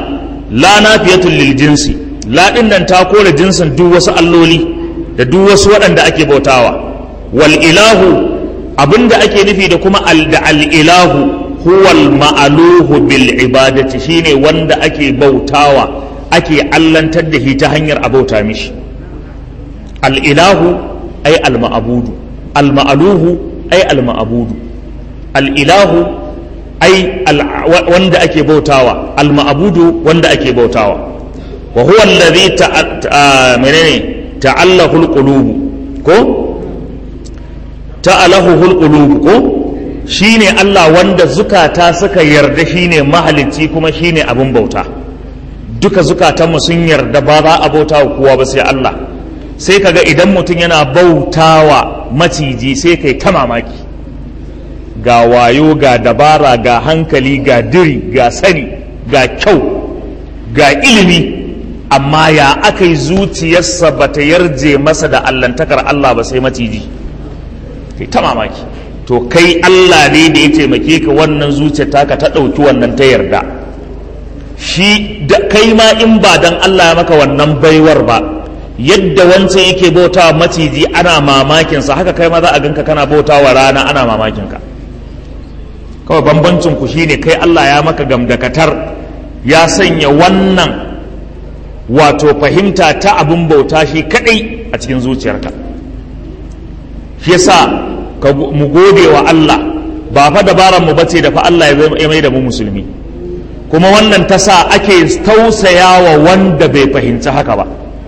Speaker 1: la nafiyatul lil jinsi, la din nan ta kore jinsin duk wasu alloli da duk wasu waɗanda ake bautawa. Wal ilahu, abinda ake nufi da kuma al da al ilahu huwal ma'aluhu bil ibadati, shine wanda ake bautawa, ake allantar da shi ta hanyar abauta mishi. Al ilahu ay al ma'budu, al ma'aluhu ay al ma'budu, al ilahu ay wanda ake bautawa, al ma'budu wanda ake bautawa. Wa huwa alladhi menene ta'allahu al qulub ko ta'alahu al qulub ko shine Allah wanda zukata suka yarda shine mahalicci kuma shine abin bauta. Duka zukatanmu sun yarda ba za a bauta wa kowa ba sai Allah. Sai kaga idan mutum yana bautawa maciji sai kai ta mamaki, ga wayo ga dabara ga hankali ga diri ga sani ga kyau ga ilimi, amma ya aka yi zuciyarsa ba ta yarje masa da allantakar Allah ba sai maciji, kai ta mamaki. To kai Allah ne da ya taimake ka wannan zuciyar taka ta ɗauki wannan ta yarda. Shi da kai ma in ba dan Allah ya maka wannan baiwar ba, yadda wancan yake bauta maciji ana mamakinsa, haka kai ma za a ganka kana bauta wa rana ana mamakinka. Kawai bambancin ku shine kai Allah ya maka gamdakatar, ya sanya wannan wato fahimta ta abin bauta shi kadai a cikin zuciyarka. Shi yasa mu gode wa Allah, ba fa dabaran mu bace da fa Allah ya mai da mu musulmi, kuma wannan ta sa ake tausayawa wanda bai fahimci haka ba.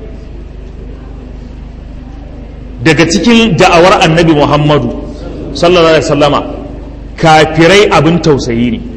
Speaker 1: Daga cikin da'awar annabi Muhammadu sallallahu alaihi wasallama, kafirai abin tausayi ne.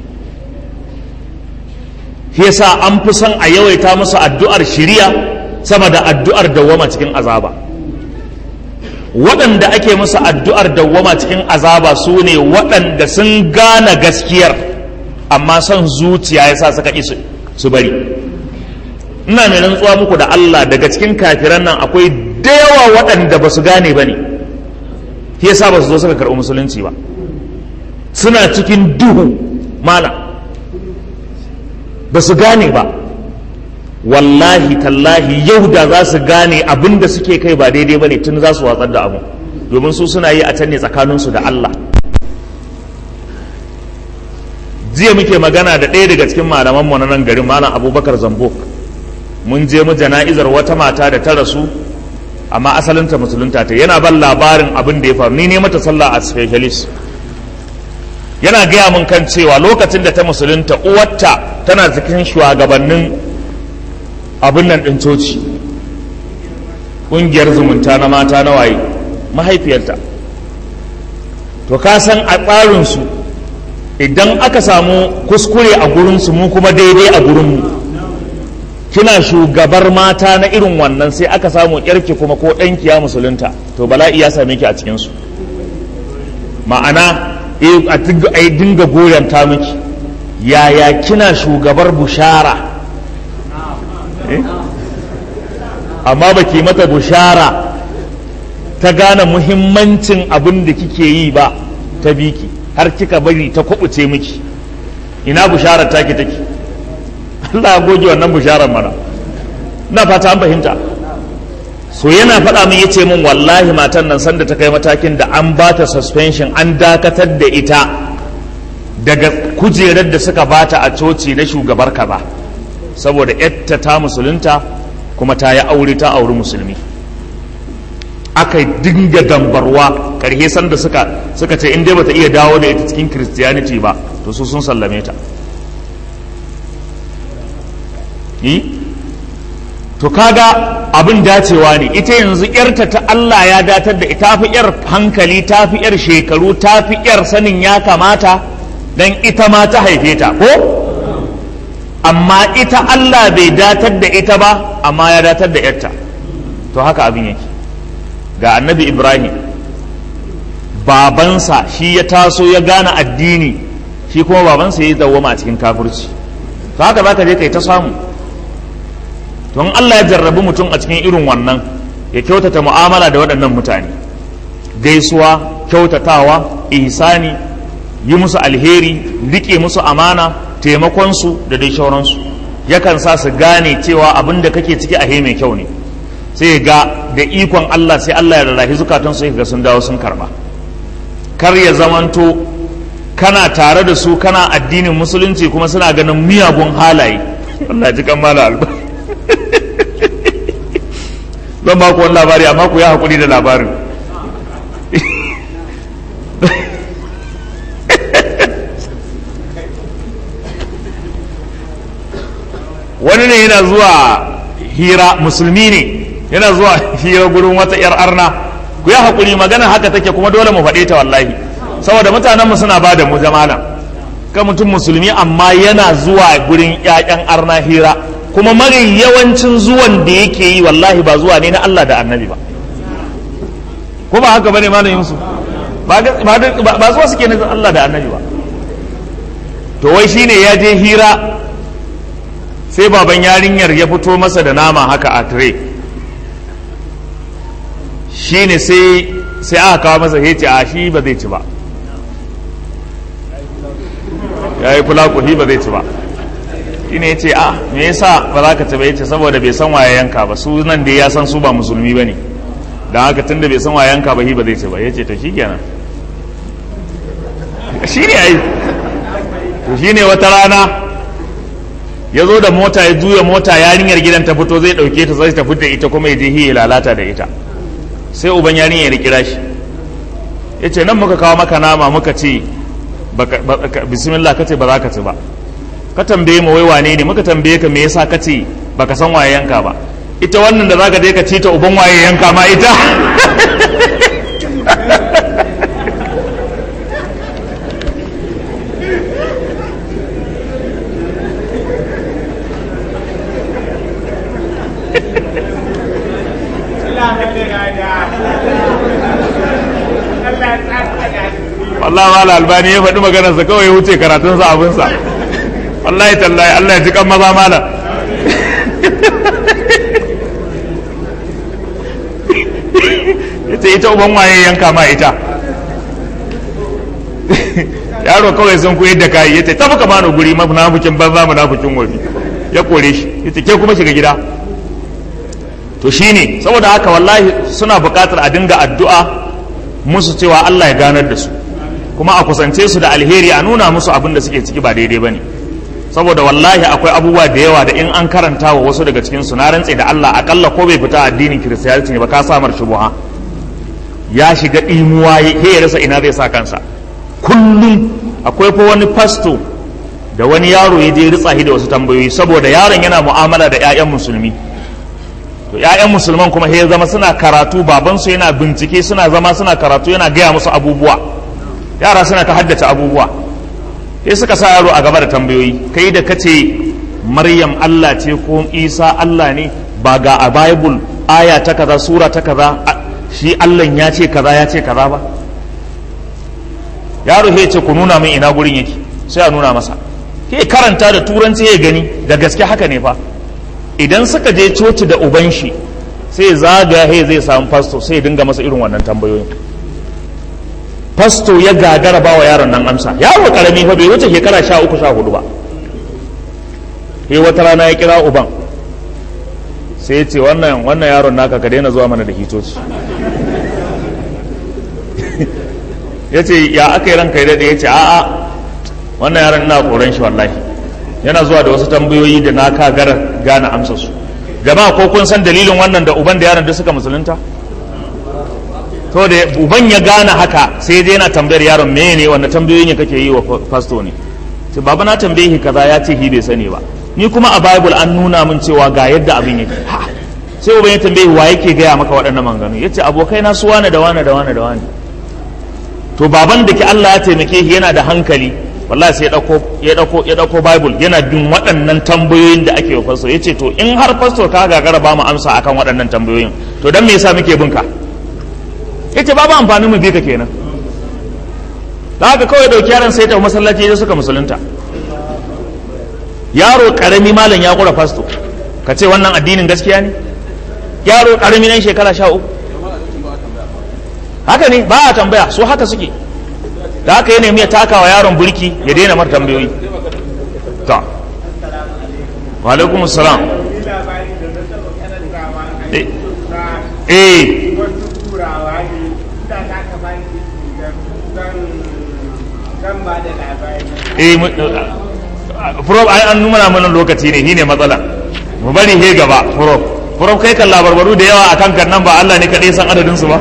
Speaker 1: Shi yasa an fi son a yawaita musu addu'ar shiriya sama da addu'ar dawwama cikin azaba. Waɗanda ake musu addu'ar dawwama cikin azaba su ne waɗanda sun gane gaskiyar amma son zuciya ya sa suka ƙi su bari. Ina mai rantsuwa muku da Allah, daga cikin kafiran nan akwai da yawa waɗanda ba su gane ba ne, shi yasa ba su zo suka karɓi musulunci ba. Suna cikin duhu mala, ba su gane ba. Wallahi tallahi yau da za su gane abin da suke kai ba daidai ba ne, tun za su watsar da abu, domin su suna yi a can ne tsakaninsu da Allah. Jiya muke magana da ɗaya daga cikin malamanmu na nan garin, malam Abubakar Zambok. Mun je mu jana'izar wata mata da ta rasu, amma asalinta musulunta ta. Yana ban labarin abin da ya faru, ni ne mata sallah a specialist. Yana gaya mun kan cewa lokacin da ta musulunta, uwarta tana cikin shugabannin abin nan ɗin coci, ƙungiyar zumunta na mata na waye, mahaifiyarta. To ka san a tsarinsu idan aka samu kuskure a gurinsu, mu kuma daidai a gurinmu. Kina shugabar mata na irin wannan, sai aka samu ƙyarki kuma ko ɗanki ya musulunta, to bala'i ya same ki a cikinsu. Ma'ana a dinga goyanta miki, yaya kina shugabar bushara amma baki mata bushara ta gane muhimmancin abin da kike yi ba, ta biki har kika bari ta kubuce miki. Ina busharar take take? Allah ya goge wannan busharar mana. Ina fata an fahimta. So yana faɗa min, yace min wallahi matan nan sanda ta kai matakin da an ba ta suspension, an dakatar da ita daga kujerar da suka bata a coci na shugabar kaza, saboda yatta ta musulunta kuma ta yi aure, ta auri musulmi. Aka dinga dambarwa, karhe sanda suka suka ce in dai bata iya dawo da ita cikin Christianity ba, to su sun sallame ta. To kaga abin dacewa ne, ita yanzu yarta ta Allah ya datar da ita, fi yar hankali, ta fi yar shekaru, ta fi yar sanin ya kamata, dan ita ma ta haife ta ko? Amma ita Allah bai datar da ita ba, amma ya datar da yarta. To haka abin yake. Ga annabi Ibrahim, babansa shi ya taso ya gane addini, shi kuma babansa ya yi dawwama a cikin kafirci. To haka za ka je kai ta samu. Don Allah ya jarrabi mutum a cikin irin wannan, ya kyautata mu'amala da waɗannan mutane, gaisuwa, kyautatawa, ihsani, yi musu alheri, riƙe musu amana, taimakonsu da dai shauransu. yakan sa su gane cewa abin da kake ciki a mai kyau ne, sai ga da ikon Allah sai Allah ya rarrahi zukatan su ga sun dawo sun karba. Kar ya zamanto kana tare da su kana addinin musulunci kuma suna ganin miyagun halaye. Allah ji kan mala alba zan ba ku wani labari amma ku ya hakuri da labarin. wani ne yana zuwa hira, musulmi ne yana zuwa hira gurin wata yar arna. ku ya hakuri magana haka take kuma dole mu faɗe ta wallahi, saboda mutanen mu suna bada mu jamala. Ka mutum musulmi amma yana zuwa gurin ƴaƴan arna hira, kuma mari yawancin zuwan da yake yi wallahi ba zuwa ne na Allah da annabi ba. ko ba haka bane malam Yusuf? ba ba zuwa suke na Allah da annabi ba. To wai shine ya je hira, sai baban yarinyar ya fito masa da nama haka a tire, shine sai sai aka kawo masa, ya ce a shi ba zai ci ba, ya yi kula kuhi ba zai ci ba. shine ya ce a me yasa ba za ka ci ba? ya ce saboda bai san waye yanka ba, su nan dai ya san su ba musulmi ba ne, don haka tun da bai san waye yanka ba hi ba zai ci ba. ya ce to shi kenan, shi ne ai. to shi ne wata rana ya zo da mota, ya juya mota, yarinyar gidan ta fito zai dauke ta, zai tafi da ita kuma ya je hiya lalata da ita. sai uban yarinyar ya kira shi ya ce nan muka kawo maka nama muka ce bismillah, ka ce ba za ka ci ba, ka tambaye mu wai wane ne, muka tambaye ka me yasa ka ce baka san waye yanka ba. ita wannan da zaka je ka ci ta uban waye yanka ma ita. Allah ma albani ya faɗi maganarsa kawai ya wuce karatunsa abinsa. wallahi tallahi Allah ya ji kan maza mala. ita ita uban waye yanka ma ita. yaro kawai sun koyar da kayi yace tafi ka bani guri, munafikin banza munafikin wuri, ya kore shi yace ke kuma shiga gida. to shine saboda haka wallahi suna buƙatar a dinga addu'a musu cewa Allah ya ganar da su, kuma a kusance su da alheri, a nuna musu abin da suke ciki ba daidai bane. saboda wallahi akwai abubuwa da yawa da in an karanta wa wasu daga cikin su, na rantse da Allah akalla ko bai fita addinin kiristiyanci ne ba ka samar shubuha, ya shiga dimuwa ya rasa ina zai sa kansa. kullum akwai fa wani pasto da wani yaro ya je ritsa da wasu tambayoyi, saboda yaron yana mu'amala da ƴaƴan musulmi. to ƴaƴan musulman kuma ya zama suna karatu, babansu yana bincike, suna zama suna karatu, yana gaya musu abubuwa, yara suna ta haddace abubuwa. sai suka sa yaro a gaba da tambayoyi, kai da kace Maryam Allah ce ko Isa Allah ne, ba ga a Bible aya ta kaza sura ta kaza shi Allah ya ce kaza ya ce kaza ba? yaro ya ce ku nuna min ina gurin yake, sai a nuna masa, ke karanta da turanci ya gani da gaske haka ne fa. idan suka je coci da uban shi, sai zagaya zai samu fasto, sai dinga masa irin wannan tambayoyin. fasto ya gagara ba wa yaron nan amsa, yaro karami fa bai wuce shekara sha uku sha hudu ba. sai wata rana ya kira uban, sai ya ce wannan wannan yaron naka ka daina zuwa mana da hitoci. ya ce ya aka yi ranka ya daɗe? ya ce a'a wannan yaron ina koran shi wallahi, yana zuwa da wasu tambayoyi da na ka gara gane amsa su. jama'a ko kun san dalilin wannan da uban da yaron da suka musulunta? to da uban ya gane haka, sai dai yana tambayar yaron me ne wannan tambayoyin ne kake yi wa fasto ne? sai baba na tambaye shi kaza, ya ce hi bai sani ba, ni kuma a Bible an nuna min cewa ga yadda abin yake. ha sai uban ya tambaye wa yake gaya maka waɗannan maganganu? yace abokai na su wane da wane da wane da wane. to baban da ke Allah ya taimake shi yana da hankali, wallahi sai ya dauko ya dauko ya dauko Bible yana bin waɗannan tambayoyin da ake wa fasto. yace to in har fasto ka gagara ba mu amsa akan waɗannan tambayoyin, to dan me yasa muke bin ka? yace babu amfanin mu bi ka kenan. da haka kawai dauki yaron sai ta masallaci da suka musulunta. yaro karami malam ya kura fasto, ka ce wannan addinin gaskiya ne? yaro karami nan shekara sha uku. haka ne, ba a tambaya, su haka suke. da haka ya nemi ya taka wa yaron burki ya daina mar tambayoyi. to wa alaikum salam. eh eh prof ai an nuna mana lokaci ne shine matsala mu bari he gaba prof prof kai kan labarbaru da yawa akan kan nan ba Allah ne kadai san adadin su ba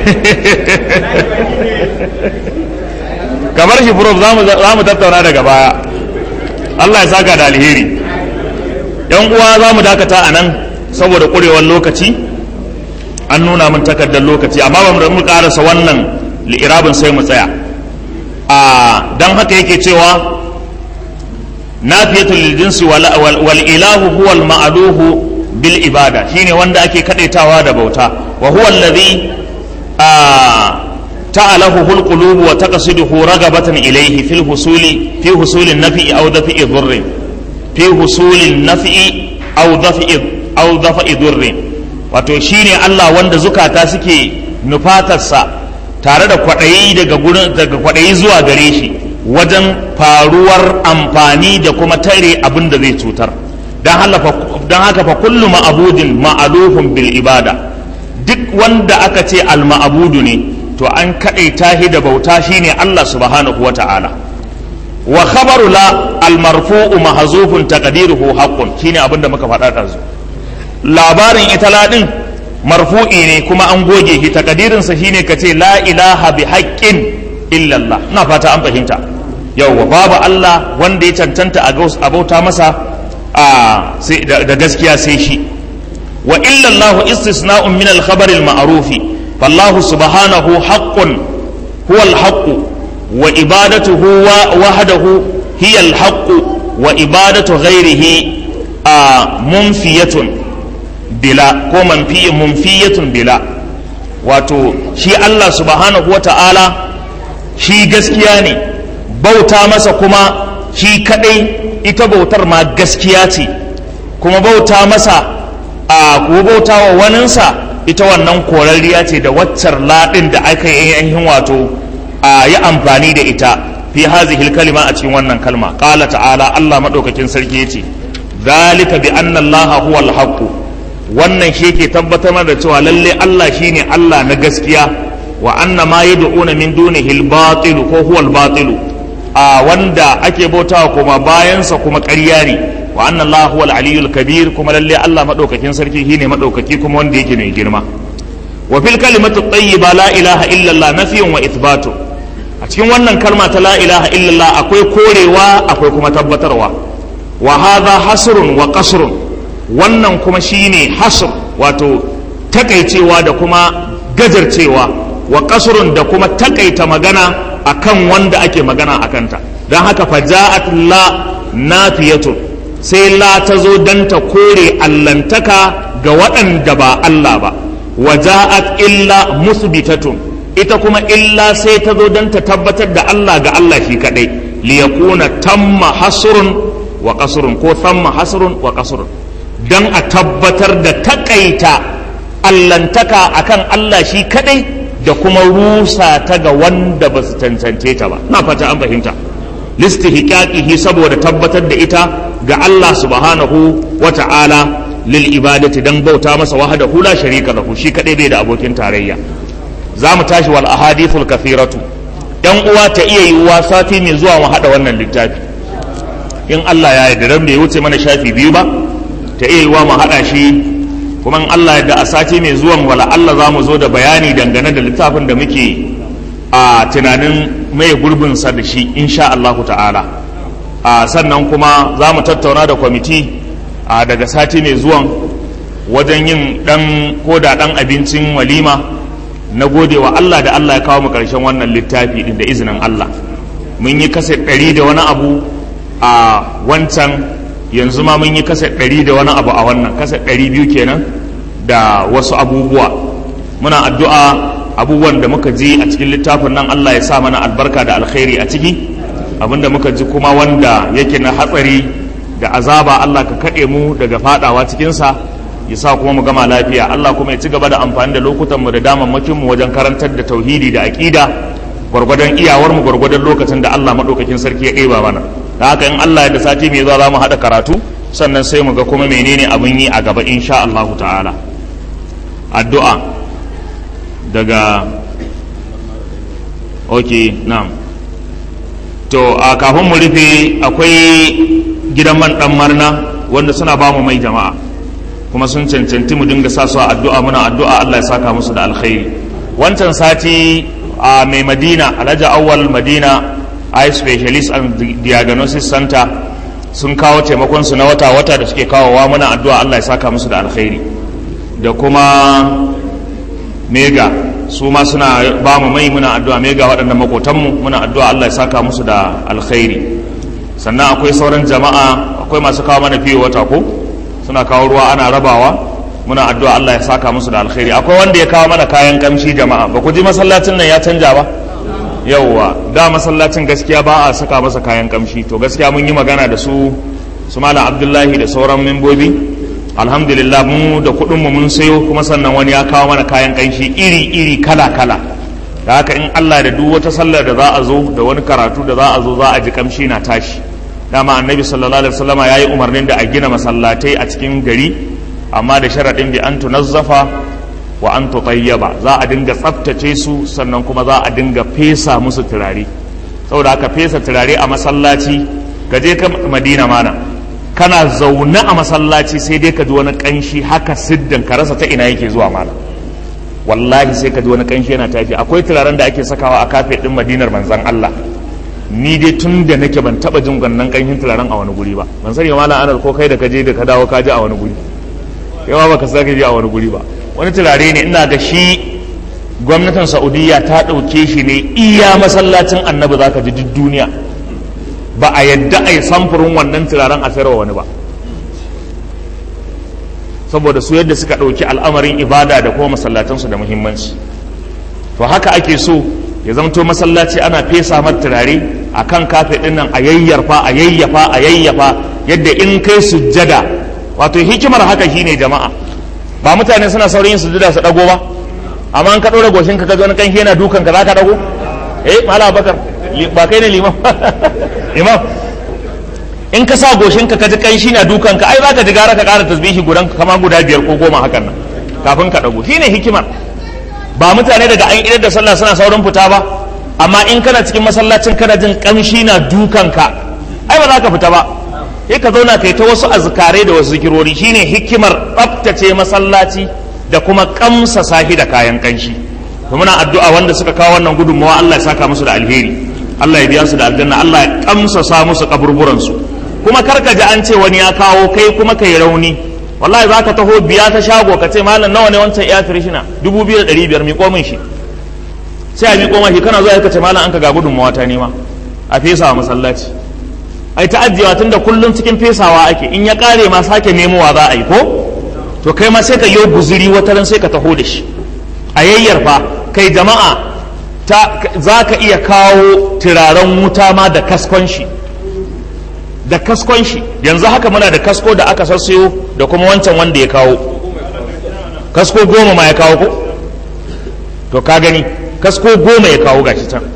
Speaker 1: kamar shi prof zamu zamu tattauna daga baya Allah ya saka da alheri yan uwa zamu dakata anan saboda kurewar lokaci an nuna min takardar lokaci amma ba mu karasa wannan li'irabin sai mu tsaya a dan haka yake cewa nafiyatul lil jinsi wal ilahu huwa al ma'luhu bil ibada shine wanda ake kadaitawa da bauta wa huwa alladhi ta'alahu hul qulub wa taqsiduhu ragabatan ilayhi fil husuli fi husuli an-nafi aw dafi dhurr fi husuli an-nafi aw dafi aw dafi dhurr wato shine Allah wanda zukata suke nufatarsa tare da kwaɗayi daga gurin daga kwaɗayi zuwa gare shi wajen faruwar amfani da kuma tare abin da zai cutar don haka fa kullu ma'abudin ma'alufun bil ibada duk wanda aka ce al ma'abudu ne to an kaɗaita shi da bauta shine Allah subhanahu wa ta'ala wa khabaru la al marfu'u mahzufun taqdiruhu haqqun shine abin da muka faɗa ɗazu labarin ita ladin marfu'i ne kuma an goge shi takadirinsa shine ka ce la ilaha bi haqqin illallah ina fata an fahimta yawwa babu Allah wanda ya cancanta a bauta masa da gaskiya sai shi wa illallahu istisna'un min al-khabar al-ma'rufi fallahu subhanahu haqqun huwa al-haqqu wa ibadatuhu wahdahu hiya al-haqqu wa ibadatu ghayrihi munfiyatun bila ko manfiyin munfiyatun bila wato shi Allah subhanahu wa ta'ala shi gaskiya ne bauta masa kuma shi kadai ita bautar ma gaskiya ce kuma bauta masa a kuma bauta wa waninsa ita wannan korarriya ce da waccar ladin da aka yi ainihin wato a yi amfani da ita fi hazihil kalima a cikin wannan kalma qala ta'ala Allah madaukakin sarki yace zalika bi anna Allah huwal haqq wannan shi ke tabbatar da cewa lalle Allah shine Allah na gaskiya wa anna ma yad'una min dunihi al-batil ko huwa al-batil a wanda ake bautawa kuma bayansa kuma ƙarya ne wa anna Allah huwa al-aliyyul kabir kuma lalle Allah madaukakin sarki shine madaukaki kuma wanda yake mai girma wa fil kalimatu tayyiba la ilaha illa Allah nafiyun wa ithbatu a cikin wannan kalma ta la ilaha illa Allah akwai korewa akwai kuma tabbatarwa wa hadha hasrun wa qasrun wannan kuma shine hasr wato takaicewa da kuma gajarcewa wa qasrun da kuma takaita magana akan wanda ake magana akanta dan haka faja'at la nafiyatu sai la tazo dan ta kore allantaka ga waɗanda ba Allah ba waja'at illa musbitatun ita kuma illa sai tazo dan ta tabbatar da Allah ga Allah shi kadai liyakuna tamma hasrun wa qasrun ko thamma hasrun wa qasrun don a tabbatar da takaita allantaka akan Allah shi kadai da kuma rusa ta ga wanda ba su cancance ta ba na fata an fahimta listihqaqihi saboda tabbatar da ita ga Allah subhanahu wa ta'ala lil ibadati dan bauta masa wahdahu la sharika lahu shi kadai bai da abokin tarayya zamu tashi wal ahadithul kathiratu yan uwa ta iya yiwuwa sati mai zuwa mu hada wannan littafi in Allah ya yarda dan bai wuce mana shafi biyu ba ta iya yiwa mu haɗa shi kuma in Allah yadda a sati mai zuwan wala Allah za mu zo da bayani dangane da littafin da muke a tunanin mai gurbinsa da shi insha Allahu ta'ala a sannan kuma za mu tattauna da kwamiti a daga sati mai zuwan wajen yin ɗan koda ɗan abincin walima na gode wa Allah da Allah ya kawo mu ƙarshen wannan littafi ɗin da izinin Allah mun yi kasa ɗari da wani abu a wancan yanzu ma mun yi kasa ɗari da wani abu a wannan kasa ɗari biyu kenan da wasu abubuwa muna addu'a abubuwan da muka ji a cikin littafin nan Allah ya sa mana albarka da alkhairi a ciki abinda muka ji kuma wanda yake na hatsari da azaba Allah ka kaɗe mu daga fadawa cikinsa ya sa kuma mu gama lafiya Allah kuma ya ci gaba da amfani da lokutan mu da damammakin mu wajen karantar da tauhidi da aqida gwargwadon iyawar mu gwargwadon lokacin da Allah madaukakin sarki ya ɗeba mana da haka in Allah ya da sati mai zuwa za mu haɗa karatu sannan sai mu ga kuma menene abin yi a gaba insha Allah ta'ala. Addu'a daga ok na'am to a kafin mu rufe akwai gidan man dan marna wanda suna ba mu mai jama'a kuma sun cancanci mu dinga sa su a addu'a, muna addu'a Allah ya saka musu da alkhairi. Wancan sati a mai Madina Alhaji Awwal Madina eye specialist and diagnosis center sun kawo taimakon su na wata-wata da suke kawowa, muna addu'a Allah ya saka musu da alkhairi. Da kuma mega su ma suna ba mu mai, muna addu'a mega waɗannan makotanmu muna addu'a Allah ya saka musu da alkhairi. Sannan akwai sauran jama'a, akwai masu kawo mana fiye wata ko suna kawo ruwa ana rabawa, muna addu'a Allah ya saka musu da alkhairi. Akwai wanda ya kawo mana kayan kamshi jama'a, ba ku ji masallacin nan ya canja ba? Yauwa da masallacin gaskiya ba a saka masa kayan kamshi, to gaskiya mun yi magana da su su Malam Abdullahi da sauran membobi, alhamdulillah mu da kuɗin mu mun sayo, kuma sannan wani ya kawo mana kayan kamshi iri iri kala kala. Da haka in Allah da duk wata sallar da za a zo da wani karatu da za a zo za a ji kamshi na tashi. Dama annabi sallallahu alaihi wasallama yayi umarnin da a gina masallatai a cikin gari, amma da sharadin bi an tunazzafa wa an tutayyaba, za a dinga tsaftace su sannan kuma za a dinga fesa musu turare. Saboda haka fesa turare a masallaci, ka je ka Madina mana kana zaune a masallaci sai dai ka ji wani kanshi haka siddan ka rasa ta ina yake zuwa mana, wallahi sai ka ji wani kanshi yana tafi. Akwai turaren da ake sakawa a kafe din Madinar manzon Allah, ni dai tun da nake ban taba jin gannan kanshin turaren a wani guri ba. Ban sani malam Anas ko kai da ka je da ka dawo ka ji a wani guri, yawa baka sake ji a wani guri ba. Wani turare ne ina ga shi gwamnatin Saudiya ta ɗauke shi ne iya masallacin annabi za ka ji duk duniya, ba a yadda a yi samfurin wannan turaren a sayarwa wani ba, saboda su yadda suka ɗauki al'amarin ibada da kuma masallatansu da muhimmanci. To haka ake so ya zamto masallaci ana fesa mar turare a kan kafe ɗin nan, a yayyarfa a yayyafa a yayyafa yadda in kai sujjada, wato hikimar haka shine jama'a, ba mutane suna saurin yin sujjada su dago ba, amma an ka ɗora goshin ka ka wani kanki yana dukan ka za ka dago? Eh Malam Bakar ba kai ne liman imam, in ka sa goshin ka ka ji kanshi na dukan ka ai za ka ji gara ka ƙara tasbihi gudan kama guda biyar ko goma hakan nan kafin ka dago. Shine hikimar. Ba mutane daga an idar da sallah suna saurin fita ba, amma in kana cikin masallacin kana jin kamshi na dukan ka ai ba za ka fita ba, sai ka zauna kai ta wasu azkare da wasu zikirori. Shine hikimar tsaftace masallaci da kuma kamsa sahi da kayan kanshi. to muna addu'a wanda suka kawo wannan gudunmawa Allah ya saka musu da alheri, Allah ya biya su da aljanna, Allah ya kamsa sa musu kaburburan su. Kuma karka ji an ce wani ya kawo kai kuma kai rauni, wallahi zaka taho biya ta shago ka ce malam nawa ne wancan air freshener dubu biyu da ɗari biyar miƙo min shi, sai a miƙo mashi kana zuwa ka ce malam an ka ga gudunmawa ta nema a fesa wa masallaci. Ai ta ajiyewa tun da kullum cikin fesawa ake, in ya kare ma sake nemowa za a yi ko, to kai ma sai ka yi guzuri wataran sai ka taho da shi a yayyarfa. Kai jama'a za ka iya kawo turaren wuta ma da kaskon shi, da kaskon shi. Yanzu haka muna da kasko da aka sassayo da kuma wancan wanda ya kawo, kasko goma ma ya kawo ko, to ka gani kasko goma ya kawo gashi can.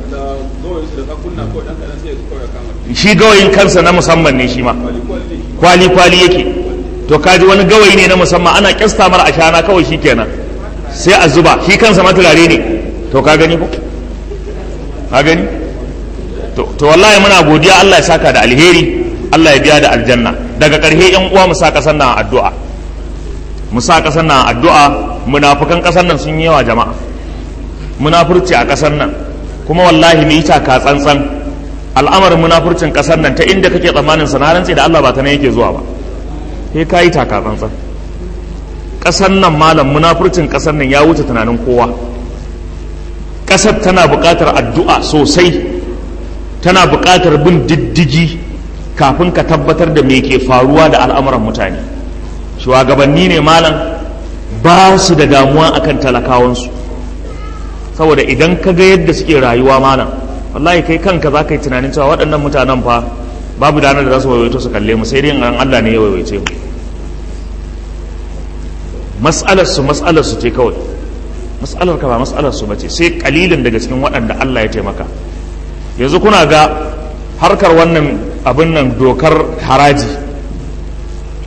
Speaker 1: Shi gawayin kansa na musamman ne, shi ma kwali-kwali yake. To kaji wani gawayi ne na musamman, ana kyasta mara ashana kawai shi kenan sai a zuba, shi kansa matulare ne. To ka gani ko, ka gani. To wallahi muna godiya, Allah ya saka da alheri, Allah ya biya da aljanna. Daga ƙarshe yan uwa mu sa ƙasar nan addu'a, mu sa ƙasar nan addu'a. Munafukan ƙasar nan sun yi yawa jama'a, munafurci a ƙasar nan, kuma wallahi mu yi taka tsantsan. Al'amarin munafurcin ƙasar nan ta inda kake tsammanin sanaran da Allah ba ta nan yake zuwa ba, sai ka yi taka tsantsan. Ƙasar nan malam, munafurcin ƙasar nan ya wuce tunanin kowa. Ƙasar tana buƙatar addu'a sosai, tana buƙatar bin diddigi kafin ka tabbatar da me ke faruwa da al'amuran mutane. Shugabanni ne malam ba su da damuwa akan talakawansu, saboda idan ka ga yadda suke rayuwa malam, wallahi kai kanka za ka yi tunanin cewa waɗannan mutanen fa babu danar da za su waiwaito su kalle mu, sai dai in Allah ne ya waiwaice mu. Mas'alar su mas'alar su ce kawai, mas'alar ka ba mas'alar su bace, sai kalilin daga cikin waɗanda Allah ya taimaka. Yanzu kuna ga harkar wannan abin nan dokar haraji,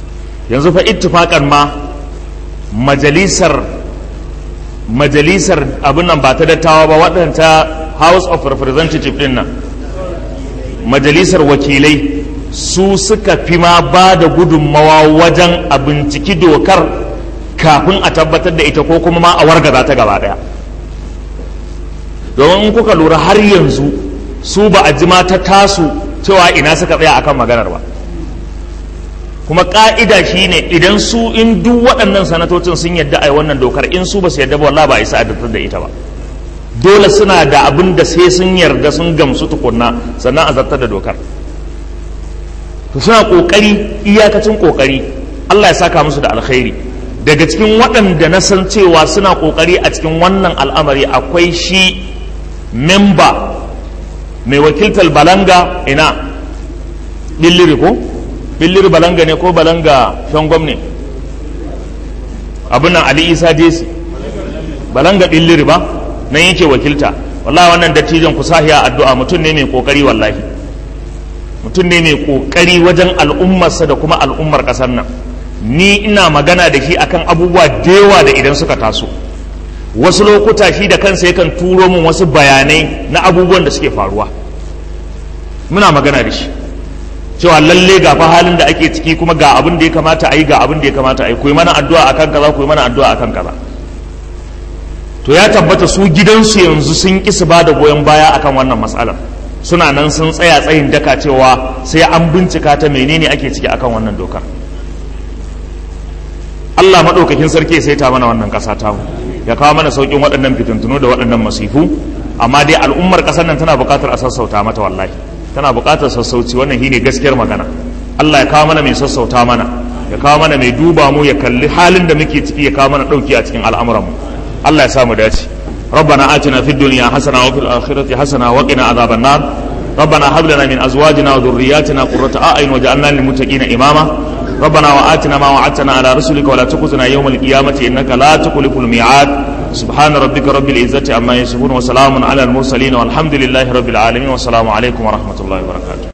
Speaker 1: yanzu fa ittifakan ma majalisar majalisar abin nan ba ta dattawa ba, waɗanta House of Representative din nan, majalisar wakilai, su suka fi ma ba da gudunmawa wajen a binciki dokar kafin a tabbatar da ita ko kuma ma a wargaza ta gaba daya. Domin in kuka lura har yanzu su ba a jima ta tasu cewa ina suka tsaya akan maganar ba, kuma ka'ida shine idan su in duk waɗannan sanatocin sun yadda a yi wannan dokar, in su ba su yadda ba wallahi ba a isa a da ita ba. Dole suna da abin da sai sun yarda sun gamsu tukunna sannan a zartar da dokar. To suna kokari iyakacin kokari, Allah ya saka musu da alkhairi. Daga cikin waɗanda na san cewa suna kokari a cikin wannan al'amari akwai shi memba mai wakiltar Balanga ina Billiri ko Billiri Balanga ne ko Balanga Shangom ne, abin nan Ali Isa Desi Balanga Billiri ba nan yake wakilta. Wallahi wannan dattijan ku sahiya addu'a, mutum ne mai kokari, wallahi mutum ne mai kokari wajen al'ummarsa da kuma al'ummar kasar nan. Ni ina magana da shi akan abubuwa da yawa da idan suka taso, wasu lokuta shi da kansa yakan turo min wasu bayanai na abubuwan da suke faruwa, muna magana da shi cewa lalle ga fa halin da ake ciki, kuma ga abin da ya kamata a yi, ga abin da ya kamata a yi, ku yi mana addu'a akan kaza, ku yi mana addu'a akan kaza. To ya tabbata su gidansu yanzu sun ƙi su ba da goyon baya akan wannan matsalar, suna nan sun tsaya tsayin daka cewa sai an bincika ta menene ake ciki akan wannan dokar. Allah maɗaukakin sarki sai ta mana wannan ƙasa ta mu, ya kawo mana sauƙin waɗannan fitintunu da waɗannan masifu. Amma dai al'ummar ƙasar nan tana buƙatar a sassauta mata, wallahi tana buƙatar sassauci, wannan shine gaskiyar magana. Allah ya kawo mana mai sassauta mana, ya kawo mana mai duba mu, ya kalli halin da muke ciki, ya kawo mana ɗauki a cikin al'amuranmu. Allah ya samu dace. ربنا آتنا في الدنيا حسنة وفي الآخرة حسنة وقنا عذاب النار. ربنا هب لنا من أزواجنا وذرياتنا قرة أعين واجعلنا للمتقين إماما. ربنا وآتنا ما وعدتنا على رسلك ولا تخزنا يوم القيامة إنك لا تخلف الميعاد. سبحان ربك رب العزة عما يصفون وسلام على المرسلين والحمد لله رب العالمين والسلام عليكم ورحمة الله وبركاته.